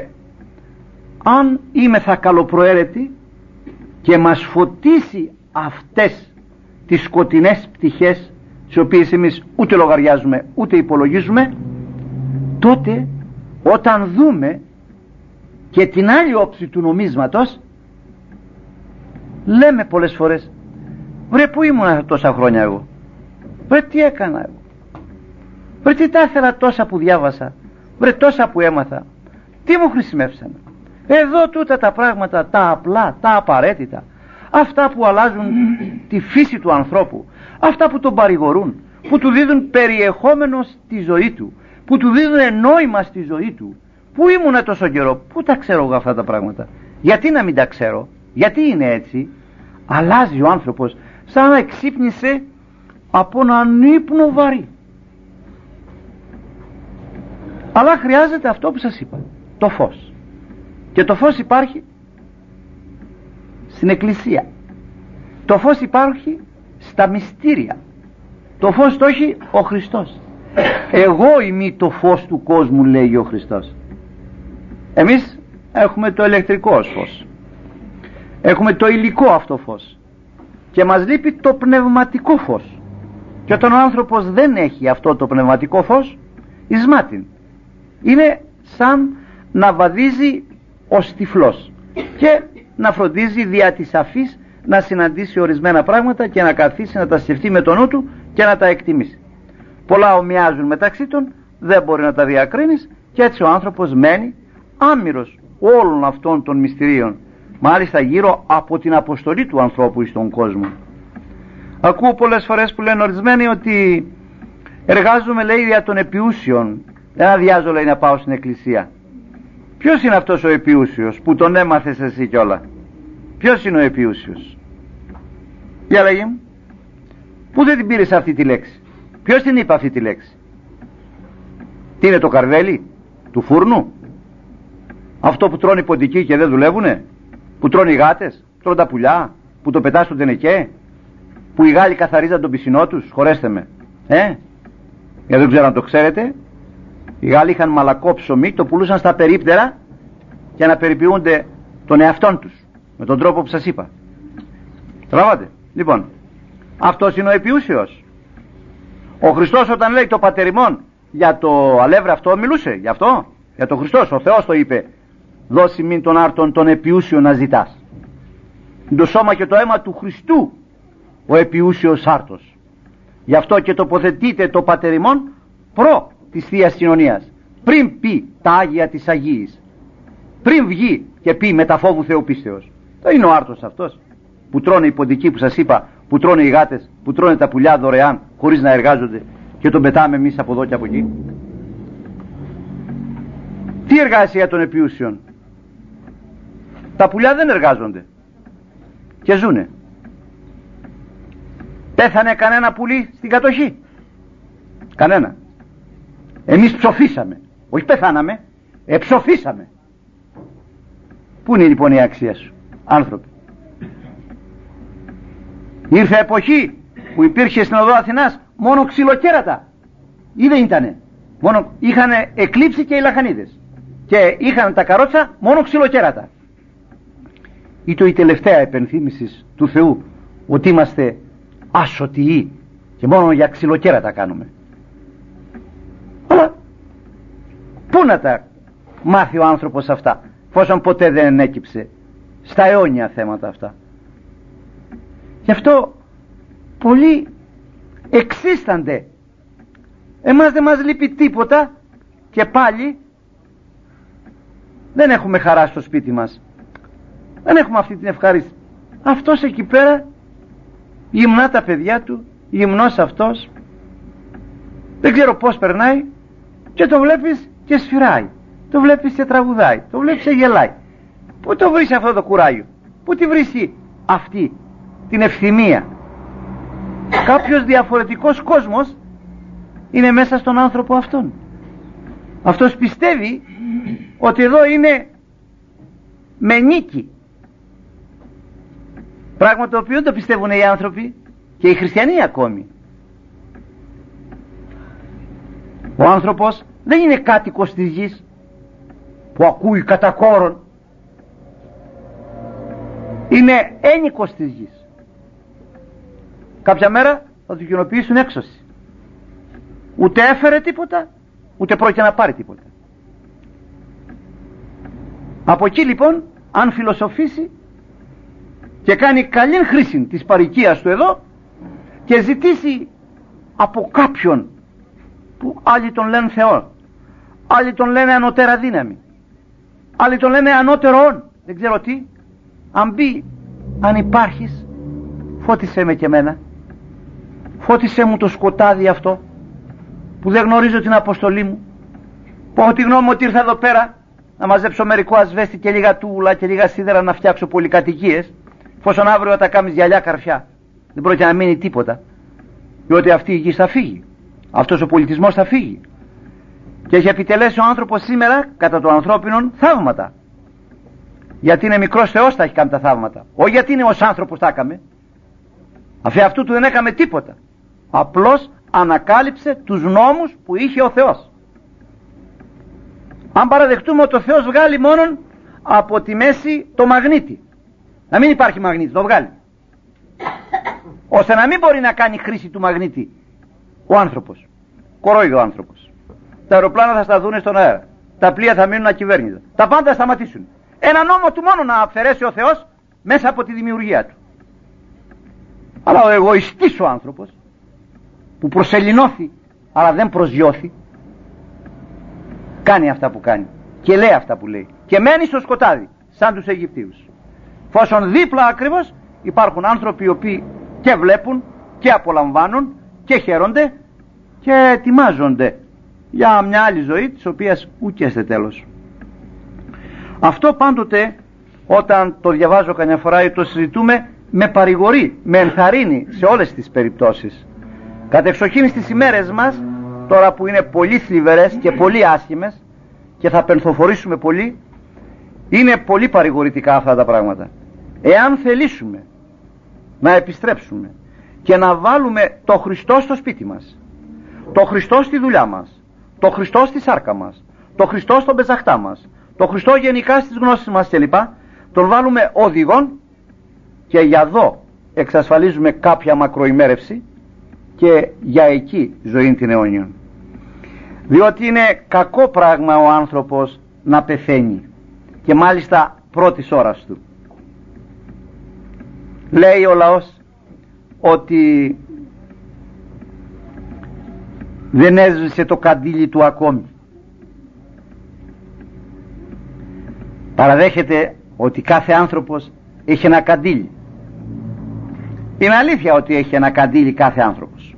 αν είμεθα καλοπροαίρετοι και μας φωτίσει αυτές τις σκοτεινές πτυχές, τις οποίες εμείς ούτε λογαριάζουμε ούτε υπολογίζουμε, τότε όταν δούμε και την άλλη όψη του νομίσματος, λέμε πολλές φορές: βρε, πού ήμουν τόσα χρόνια εγώ, βρε τι έκανα εγώ, βρε τι τα ήθελα τόσα που διάβασα, βρε τόσα που έμαθα, τι μου χρησιμεύσανε? Εδώ τούτα τα πράγματα, τα απλά, τα απαραίτητα, αυτά που αλλάζουν τη φύση του ανθρώπου, αυτά που τον παρηγορούν, που του δίδουν περιεχόμενο στη ζωή του, που του δίδουν νόημα στη ζωή του. Πού ήμουνα τόσο καιρό, πού τα ξέρω εγώ αυτά τα πράγματα? Γιατί να μην τα ξέρω? Γιατί είναι έτσι? Αλλάζει ο άνθρωπος σαν να εξύπνησε από έναν ύπνο βαρύ. Αλλά χρειάζεται αυτό που σας είπα, το φως. Και το φως υπάρχει στην Εκκλησία, το φως υπάρχει στα μυστήρια, το φως το έχει ο Χριστός. Εγώ είμαι το φως του κόσμου, λέει ο Χριστός. Εμείς έχουμε το ηλεκτρικό φως, έχουμε το υλικό αυτό φως, και μας λείπει το πνευματικό φως. Και όταν ο άνθρωπος δεν έχει αυτό το πνευματικό φως, εις μάτιν, είναι σαν να βαδίζει ως τυφλός και να φροντίζει δια της αφής να συναντήσει ορισμένα πράγματα και να καθίσει να τα σκεφτεί με τον νου του και να τα εκτιμήσει. Πολλά ομοιάζουν μεταξύ των, δεν μπορεί να τα διακρίνεις, και έτσι ο άνθρωπος μένει άμυρος όλων αυτών των μυστηρίων, μάλιστα γύρω από την αποστολή του ανθρώπου στον κόσμο. Ακούω πολλές φορές που λένε ορισμένοι ότι εργάζομαι, λέει, για των επιούσιων, δεν αδειάζω, λέει, να πάω στην εκκλησία. Ποιος είναι αυτός ο επιούσιος που τον έμαθες εσύ κιόλα? Ποιος είναι ο επιούσιος? Για λέγε μου. Πού δεν την πήρες αυτή τη λέξη? Ποιος την είπε αυτή τη λέξη? Τι είναι το καρβέλι του φούρνου? Αυτό που τρώνε οι ποντικοί και δεν δουλεύουνε? Που τρώνε οι γάτες? Τρώνε τα πουλιά? Που το πετάς στο τενεκέ? Που οι Γάλλοι καθαρίζαν τον πισινό τους? Χωρέστε με, γιατί δεν ξέρω αν το ξέρετε. Οι Γάλλοι είχαν μαλακό ψωμί, το πουλούσαν στα περίπτερα για να περιποιούνται τον εαυτόν τους με τον τρόπο που σας είπα. Τραβάτε. Λοιπόν, αυτός είναι ο επιούσιος. Ο Χριστός όταν λέει το πατεριμόν για το αλεύρι αυτό μιλούσε γι' αυτό, για τον Χριστός. Ο Θεός το είπε: δώσει μην τον άρτον τον επιούσιο να ζητάς. Το σώμα και το αίμα του Χριστού ο επιούσιος άρτος. Γι' αυτό και τοποθετείται το πατεριμόν προ της Θείας Κοινωνίας, πριν πει τα Άγια της Αγίης, πριν βγει και πει με τα φόβου Θεού πίστεως. Δεν είναι ο άρτος αυτός που τρώνε οι ποντικοί που σας είπα, που τρώνε οι γάτες, που τρώνε τα πουλιά δωρεάν χωρίς να εργάζονται και τον πετάμε εμείς από εδώ και από εκεί? Τι εργασία των επιούσιων? Τα πουλιά δεν εργάζονται και ζουνε. Πέθανε κανένα πουλί στην κατοχή? Κανένα. Εμείς ψοφήσαμε, όχι πεθάναμε, ψοφήσαμε. Πού είναι λοιπόν η αξία σου, άνθρωποι? Ήρθε εποχή που υπήρχε στην οδό Αθηνάς μόνο ξυλοκέρατα, ή δεν ήτανε? Μόνο είχαν εκλείψει και οι λαχανίδες και είχαν τα καρότσα μόνο ξυλοκέρατα. Ήτο η τελευταία επενθύμηση του Θεού ότι είμαστε ασωτιοί και μόνο για ξυλοκέρατα κάνουμε. Αλλά πού να τα μάθει ο άνθρωπος αυτά, εφόσον ποτέ δεν ενέκυψε στα αιώνια θέματα αυτά? Γι' αυτό πολλοί εξίστανται. Εμάς δεν μας λείπει τίποτα και πάλι δεν έχουμε χαρά στο σπίτι μας, δεν έχουμε αυτή την ευχαρίστηση. Αυτός εκεί πέρα γυμνά τα παιδιά του, γυμνός αυτός, δεν ξέρω πως περνάει, και το βλέπεις και σφυράει, το βλέπεις και τραγουδάει, το βλέπεις και γελάει. Πού το βρεις αυτό το κουράγιο? Πού τη βρίσκει αυτή την ευθυμία? Κάποιος διαφορετικός κόσμος είναι μέσα στον άνθρωπο αυτόν. Αυτός πιστεύει ότι εδώ είναι με νίκη, πράγμα το οποίο δεν το πιστεύουν οι άνθρωποι και οι χριστιανοί ακόμη. Ο άνθρωπος δεν είναι κάτοικος της γης που ακούει κατά κόρον, είναι ένικος της γης. Κάποια μέρα θα του κοινοποιήσουν έξωση. Ούτε έφερε τίποτα, ούτε πρόκειται να πάρει τίποτα. Από εκεί λοιπόν, αν φιλοσοφήσει και κάνει καλή χρήση της παροικίας του εδώ και ζητήσει από κάποιον που άλλοι τον λένε Θεό, άλλοι τον λένε ανωτέρα δύναμη, άλλοι τον λένε ανώτερο όν, δεν ξέρω τι, αν μπει, αν υπάρχεις, φώτισέ με και εμένα, φώτισέ μου το σκοτάδι αυτό που δεν γνωρίζω την αποστολή μου, που έχω τη γνώμη μου ότι ήρθα εδώ πέρα να μαζέψω μερικό ασβέστη και λίγα τούβλα και λίγα σίδερα να φτιάξω πολυκατοικίες, εφόσον αύριο θα κάνεις γυαλιά καρφιά δεν πρόκειται να μείνει τίποτα, διότι αυτή η γη θα φύγει, αυτός ο πολιτισμός θα φύγει. Και έχει επιτελέσει ο άνθρωπος σήμερα κατά το ανθρώπινον θαύματα, γιατί είναι μικρός Θεός θα έχει κάνει τα θαύματα, όχι γιατί είναι ως άνθρωπος τα έκαμε. Αφού αυτού του δεν έκαμε τίποτα, απλώς ανακάλυψε τους νόμους που είχε ο Θεός. Αν παραδεχτούμε ότι ο Θεός βγάλει μόνον από τη μέση το μαγνήτη, να μην υπάρχει μαγνήτη, το βγάλει, ώστε να μην μπορεί να κάνει χρήση του μαγνήτη ο άνθρωπος, κορόιδο ο άνθρωπος. Τα αεροπλάνα θα σταθούν στον αέρα, τα πλοία θα μείνουν ακυβέρνητα, τα πάντα θα σταματήσουν. Ένα νόμο του μόνο να αφαιρέσει ο Θεός μέσα από τη δημιουργία του. Αλλά ο εγωιστής ο άνθρωπος που προσελεινώθη αλλά δεν προσγειώθη, κάνει αυτά που κάνει και λέει αυτά που λέει και μένει στο σκοτάδι σαν τους Αιγυπτίους. Φόσον δίπλα ακριβώς υπάρχουν άνθρωποι οι οποίοι και βλέπουν και απολαμβάνουν και χαίρονται και ετοιμάζονται για μια άλλη ζωή της οποίας ούκεστε τέλος. Αυτό πάντοτε όταν το διαβάζω καμιά φορά ή το συζητούμε με παρηγορεί, με ενθαρρύνει σε όλες τις περιπτώσεις. Κατεξοχήν στις ημέρες μας, τώρα που είναι πολύ θλιβερές και πολύ άσχημες και θα πενθοφορήσουμε πολύ, είναι πολύ παρηγορητικά αυτά τα πράγματα. Εάν θελήσουμε να επιστρέψουμε και να βάλουμε το Χριστό στο σπίτι μας, το Χριστό στη δουλειά μας, το Χριστό στη σάρκα μας, το Χριστό στον πεζαχτά μας, το Χριστό γενικά στις γνώσεις μας κλπ, τον βάλουμε οδηγόν, και για εδώ εξασφαλίζουμε κάποια μακροημέρευση και για εκεί ζωή την αιώνιον. Διότι είναι κακό πράγμα ο άνθρωπος να πεθαίνει, και μάλιστα πρώτης ώρας του. Λέει ο λαός ότι δεν έσβησε το καντήλι του ακόμη. Παραδέχεται ότι κάθε άνθρωπος έχει ένα καντήλι. Είναι αλήθεια ότι έχει ένα καντήλι κάθε άνθρωπος,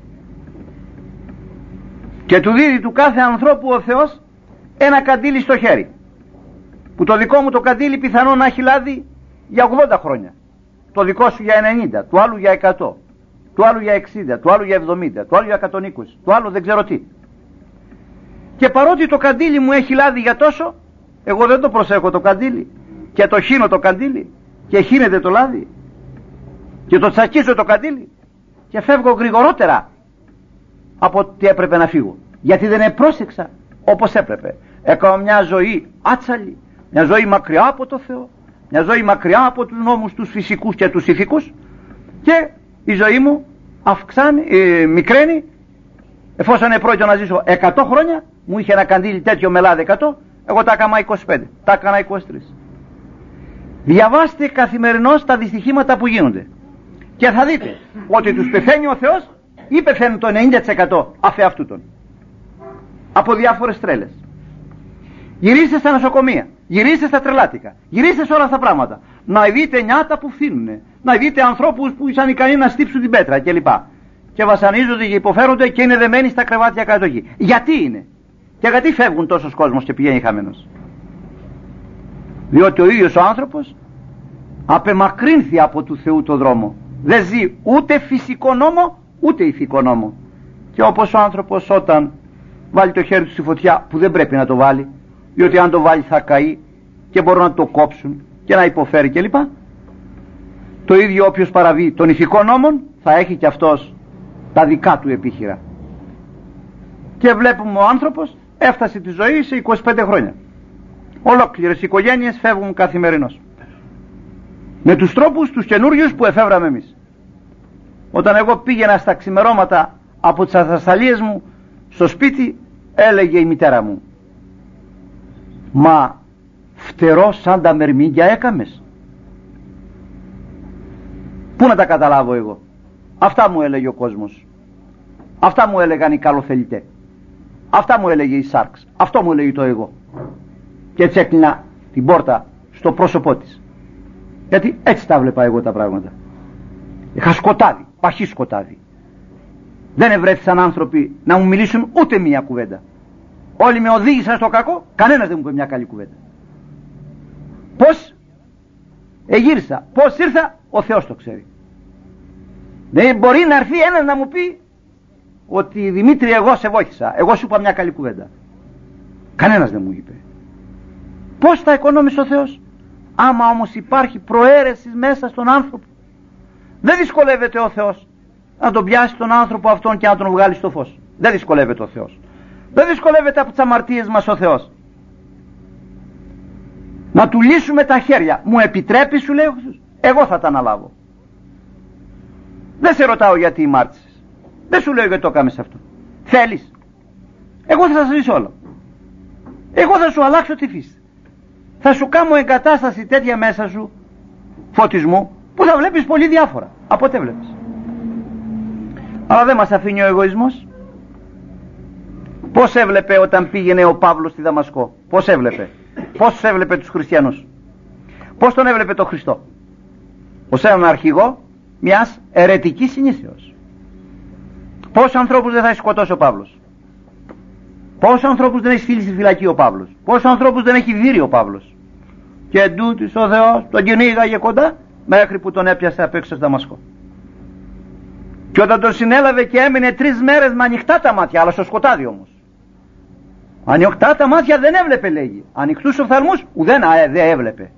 και του δίδει του κάθε ανθρώπου ο Θεός ένα καντήλι στο χέρι, που το δικό μου το καντήλι πιθανόν να έχει λάδι για 80 χρόνια, το δικό σου για 90, του άλλου για 100, του άλλου για 60, του άλλου για 70, του άλλου για 120, του άλλου δεν ξέρω τι. Και παρότι το καντήλι μου έχει λάδι για τόσο, εγώ δεν το προσέχω το καντήλι και το χύνω το καντήλι και χύνεται το λάδι και το τσακίζω το καντήλι και φεύγω γρηγορότερα από ό,τι έπρεπε να φύγω, γιατί δεν επρόσεξα όπως έπρεπε. Έκανα μια ζωή άτσαλη, μια ζωή μακριά από το Θεό, μια ζωή μακριά από τους νόμους τους φυσικούς και τους ηθικούς, και η ζωή μου μικραίνει. Εφόσον επρόκειτο να ζήσω 100 χρόνια, μου είχε ένα καντήλι τέτοιο με λάδι 100, εγώ τα έκανα 25, τα έκανα 23. Διαβάστε καθημερινώς τα δυστυχήματα που γίνονται και θα δείτε ότι τους πεθαίνει ο Θεός ή πεθαίνει το 90% αφεαυτούτων από διάφορες τρέλες. Γυρίστε στα νοσοκομεία, γυρίστε στα τρελάτικα, γυρίστε σε όλα αυτά τα πράγματα, να δείτε νιάτα που φύνουνε, να δείτε ανθρώπους που ήσαν ικανοί να στύψουν την πέτρα κλπ. Και βασανίζονται και υποφέρονται και είναι δεμένοι στα κρεβάτια κάτω εκεί. Γιατί είναι και γιατί φεύγουν τόσος κόσμος και πηγαίνει χαμένος? Διότι ο ίδιος ο άνθρωπος απεμακρύνθη από του Θεού το δρόμο, δεν ζει ούτε φυσικό νόμο ούτε ηθικό νόμο. Και όπως ο άνθρωπος όταν βάλει το χέρι του στη φωτιά, που δεν πρέπει να το βάλει, διότι αν το βάλει θα καεί και μπορούν να το κόψουν και να υποφέρει κλπ, το ίδιο όποιος παραβεί των ηθικών νόμων θα έχει και αυτός τα δικά του επίχειρα. Και βλέπουμε ο άνθρωπος έφτασε τη ζωή σε 25 χρόνια. Ολόκληρες οικογένειες φεύγουν καθημερινώς με τους τρόπους τους καινούριους που εφεύραμε εμείς. Όταν εγώ πήγαινα στα ξημερώματα από τις ατασταλίες μου στο σπίτι, έλεγε η μητέρα μου, μα φτερό σαν τα μερμήγκια έκαμες? Πού να τα καταλάβω εγώ? Αυτά μου έλεγε ο κόσμος, αυτά μου έλεγαν οι καλοθελητές, αυτά μου έλεγε η σάρξ, αυτό μου έλεγε το εγώ. Και έτσι έκλεινα την πόρτα στο πρόσωπό της, γιατί έτσι τα βλέπα εγώ τα πράγματα. Είχα σκοτάδι, παχύ σκοτάδι. Δεν ευρέθησαν άνθρωποι να μου μιλήσουν ούτε μία κουβέντα. Όλοι με οδήγησαν στο κακό, κανένας δεν μου είπε μια καλή κουβέντα. Πώς εγύρισα, πώς ήρθα, ο Θεός το ξέρει. Δεν μπορεί να έρθει ένας να μου πει ότι Δημήτρη εγώ σε βοήθησα, εγώ σου είπα μια καλή κουβέντα. Κανένας δεν μου είπε. Πώς θα οικονόμησε ο Θεός? Άμα όμως υπάρχει προαίρεση μέσα στον άνθρωπο, δεν δυσκολεύεται ο Θεός να τον πιάσει τον άνθρωπο αυτόν και να τον βγάλει στο φως. Δεν δυσκολεύεται ο Θεός. Δεν δυσκολεύεται από τις αμαρτίες μας ο Θεός. Να του λύσουμε τα χέρια. Μου επιτρέπει, σου λέει ο Χριστός, εγώ θα τα αναλάβω. Δεν σε ρωτάω γιατί μάρτησες, δεν σου λέω γιατί το έκαμες αυτό. Θέλεις? Εγώ θα σας λύσω όλο. Εγώ θα σου αλλάξω τη φύση. Θα σου κάνω εγκατάσταση τέτοια μέσα σου φωτισμού που θα βλέπεις πολύ διάφορα από ό,τι βλέπεις. Αλλά δεν μας αφήνει ο εγωισμός. Πώς έβλεπε όταν πήγαινε ο Παύλος στη Δαμασκό? Πώς έβλεπε? Πώς έβλεπε τους χριστιανούς? Πώς τον έβλεπε τον Χριστό? Ως έναν αρχηγό μιας αιρετικής συνήθεως. Πόσους ανθρώπους δεν θα έχει σκοτώσει ο Παύλος? Πόσους ανθρώπους δεν έχει στείλει στη φυλακή ο Παύλος? Πόσους ανθρώπους δεν έχει δείρει ο Παύλος? Και εντούτοις ο Θεός τον κυνήγαγε κοντά μέχρι που τον έπιασε απ' έξω στο Δαμασκό. Και όταν τον συνέλαβε και έμεινε 3 μέρες με ανοιχτά τα μάτια, αλλά στο σκοτάδι όμως. Ανοιχτά τα μάτια δεν έβλεπε, λέγει. Ανοιχτούς οφθαλμούς ουδένα δεν έβλεπε.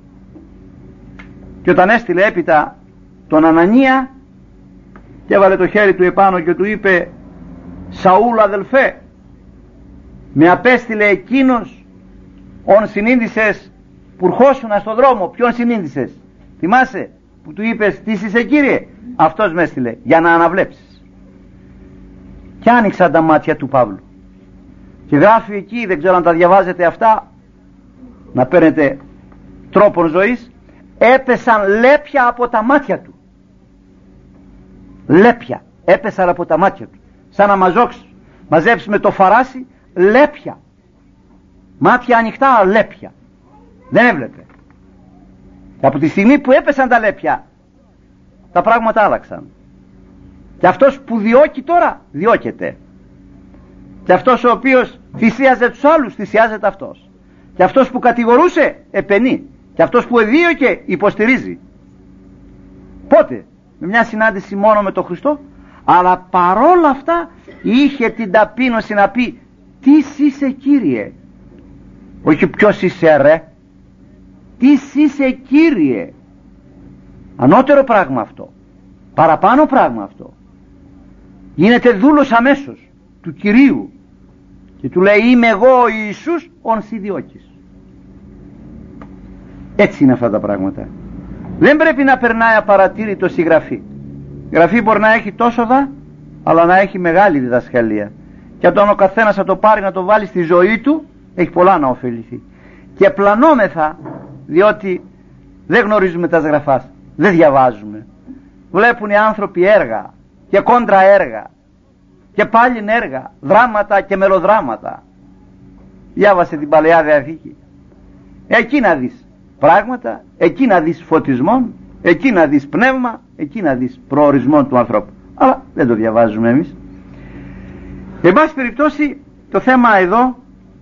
Και όταν έστειλε έπειτα τον Ανανία και έβαλε το χέρι του επάνω και του είπε, Σαούλ αδελφέ, με απέστειλε εκείνος ον συνήντησες που ερχόσουνα στον δρόμο. Ποιον συνήντησες? Θυμάσαι που του είπες τι είσαι κύριε? Αυτός με έστειλε για να αναβλέψεις. Και άνοιξαν τα μάτια του Παύλου και γράφει εκεί, δεν ξέρω αν τα διαβάζετε αυτά, να παίρνετε τρόπον ζωής, έπεσαν λέπια από τα μάτια του. Λέπια έπεσαν από τα μάτια του, σαν να μαζέψει με το φαράσι λέπια, μάτια ανοιχτά, λέπια, δεν έβλεπε. Και από τη στιγμή που έπεσαν τα λέπια, τα πράγματα άλλαξαν. Και αυτός που διώκει τώρα διώκεται, και αυτός ο οποίος θυσίαζε τους άλλους θυσιάζεται αυτός, και αυτός που κατηγορούσε επενεί, και αυτός που εδίωκε υποστηρίζει. Πότε? Με μια συνάντηση μόνο με τον Χριστό, αλλά παρόλα αυτά είχε την ταπείνωση να πει, τι είσαι κύριε, όχι ποιος είσαι ρε, τι είσαι κύριε. Ανώτερο πράγμα αυτό, παραπάνω πράγμα αυτό. Γίνεται δούλος αμέσως του Κυρίου και του λέει, είμαι εγώ ο Ιησούς ον σοι διώκεις. Έτσι είναι αυτά τα πράγματα. Δεν πρέπει να περνάει απαρατήρητο η γραφή. Η γραφή μπορεί να έχει τόσο δα, αλλά να έχει μεγάλη διδασκαλία, και όταν ο καθένας θα το πάρει να το βάλει στη ζωή του, έχει πολλά να ωφεληθεί. Και πλανόμεθα διότι δεν γνωρίζουμε τα γραφάς, δεν διαβάζουμε. Βλέπουν οι άνθρωποι έργα και κόντρα έργα και πάλι έργα, δράματα και μελοδράματα. Διάβασε την Παλαιά Διαθήκη, εκεί να δεις πράγματα, εκεί να δεις φωτισμό, εκεί να δεις πνεύμα, εκεί να δεις προορισμό του ανθρώπου, αλλά δεν το διαβάζουμε εμείς. Εν πάση περιπτώσει, το θέμα εδώ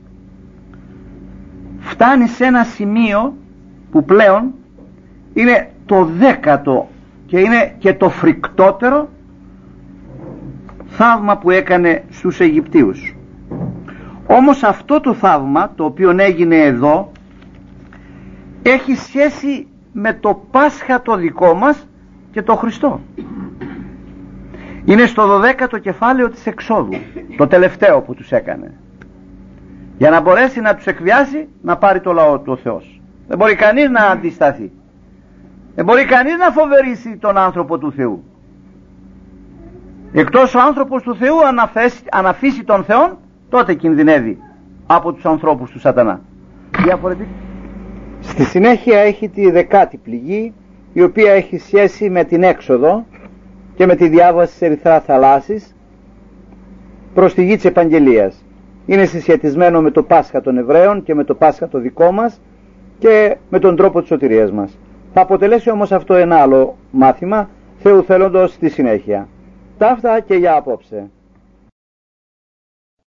φτάνει σε ένα σημείο που πλέον είναι το 10ο και είναι και το φρικτότερο θαύμα που έκανε στους Αιγυπτίους. Όμως αυτό το θαύμα το οποίο έγινε εδώ έχει σχέση με το Πάσχα το δικό μας και το Χριστό. Είναι στο 12ο κεφάλαιο της Εξόδου, το τελευταίο που τους έκανε, για να μπορέσει να τους εκβιάσει να πάρει το λαό του ο Θεός. Δεν μπορεί κανείς να αντισταθεί, δεν μπορεί κανείς να φοβερήσει τον άνθρωπο του Θεού. Εκτός ο άνθρωπος του Θεού αν αφήσει τον Θεό, τότε κινδυνεύει από τους ανθρώπους του σατανά. Στη συνέχεια έχει τη 10η πληγή, η οποία έχει σχέση με την έξοδο και με τη διάβαση της Ερυθρά θαλάσσης προς τη γη της Επαγγελίας. Είναι συσχετισμένο με το Πάσχα των Εβραίων και με το Πάσχα το δικό μας και με τον τρόπο της σωτηρίας μας. Θα αποτελέσει όμως αυτό ένα άλλο μάθημα, Θεού θέλοντος, στη συνέχεια. Ταύτα και για απόψε.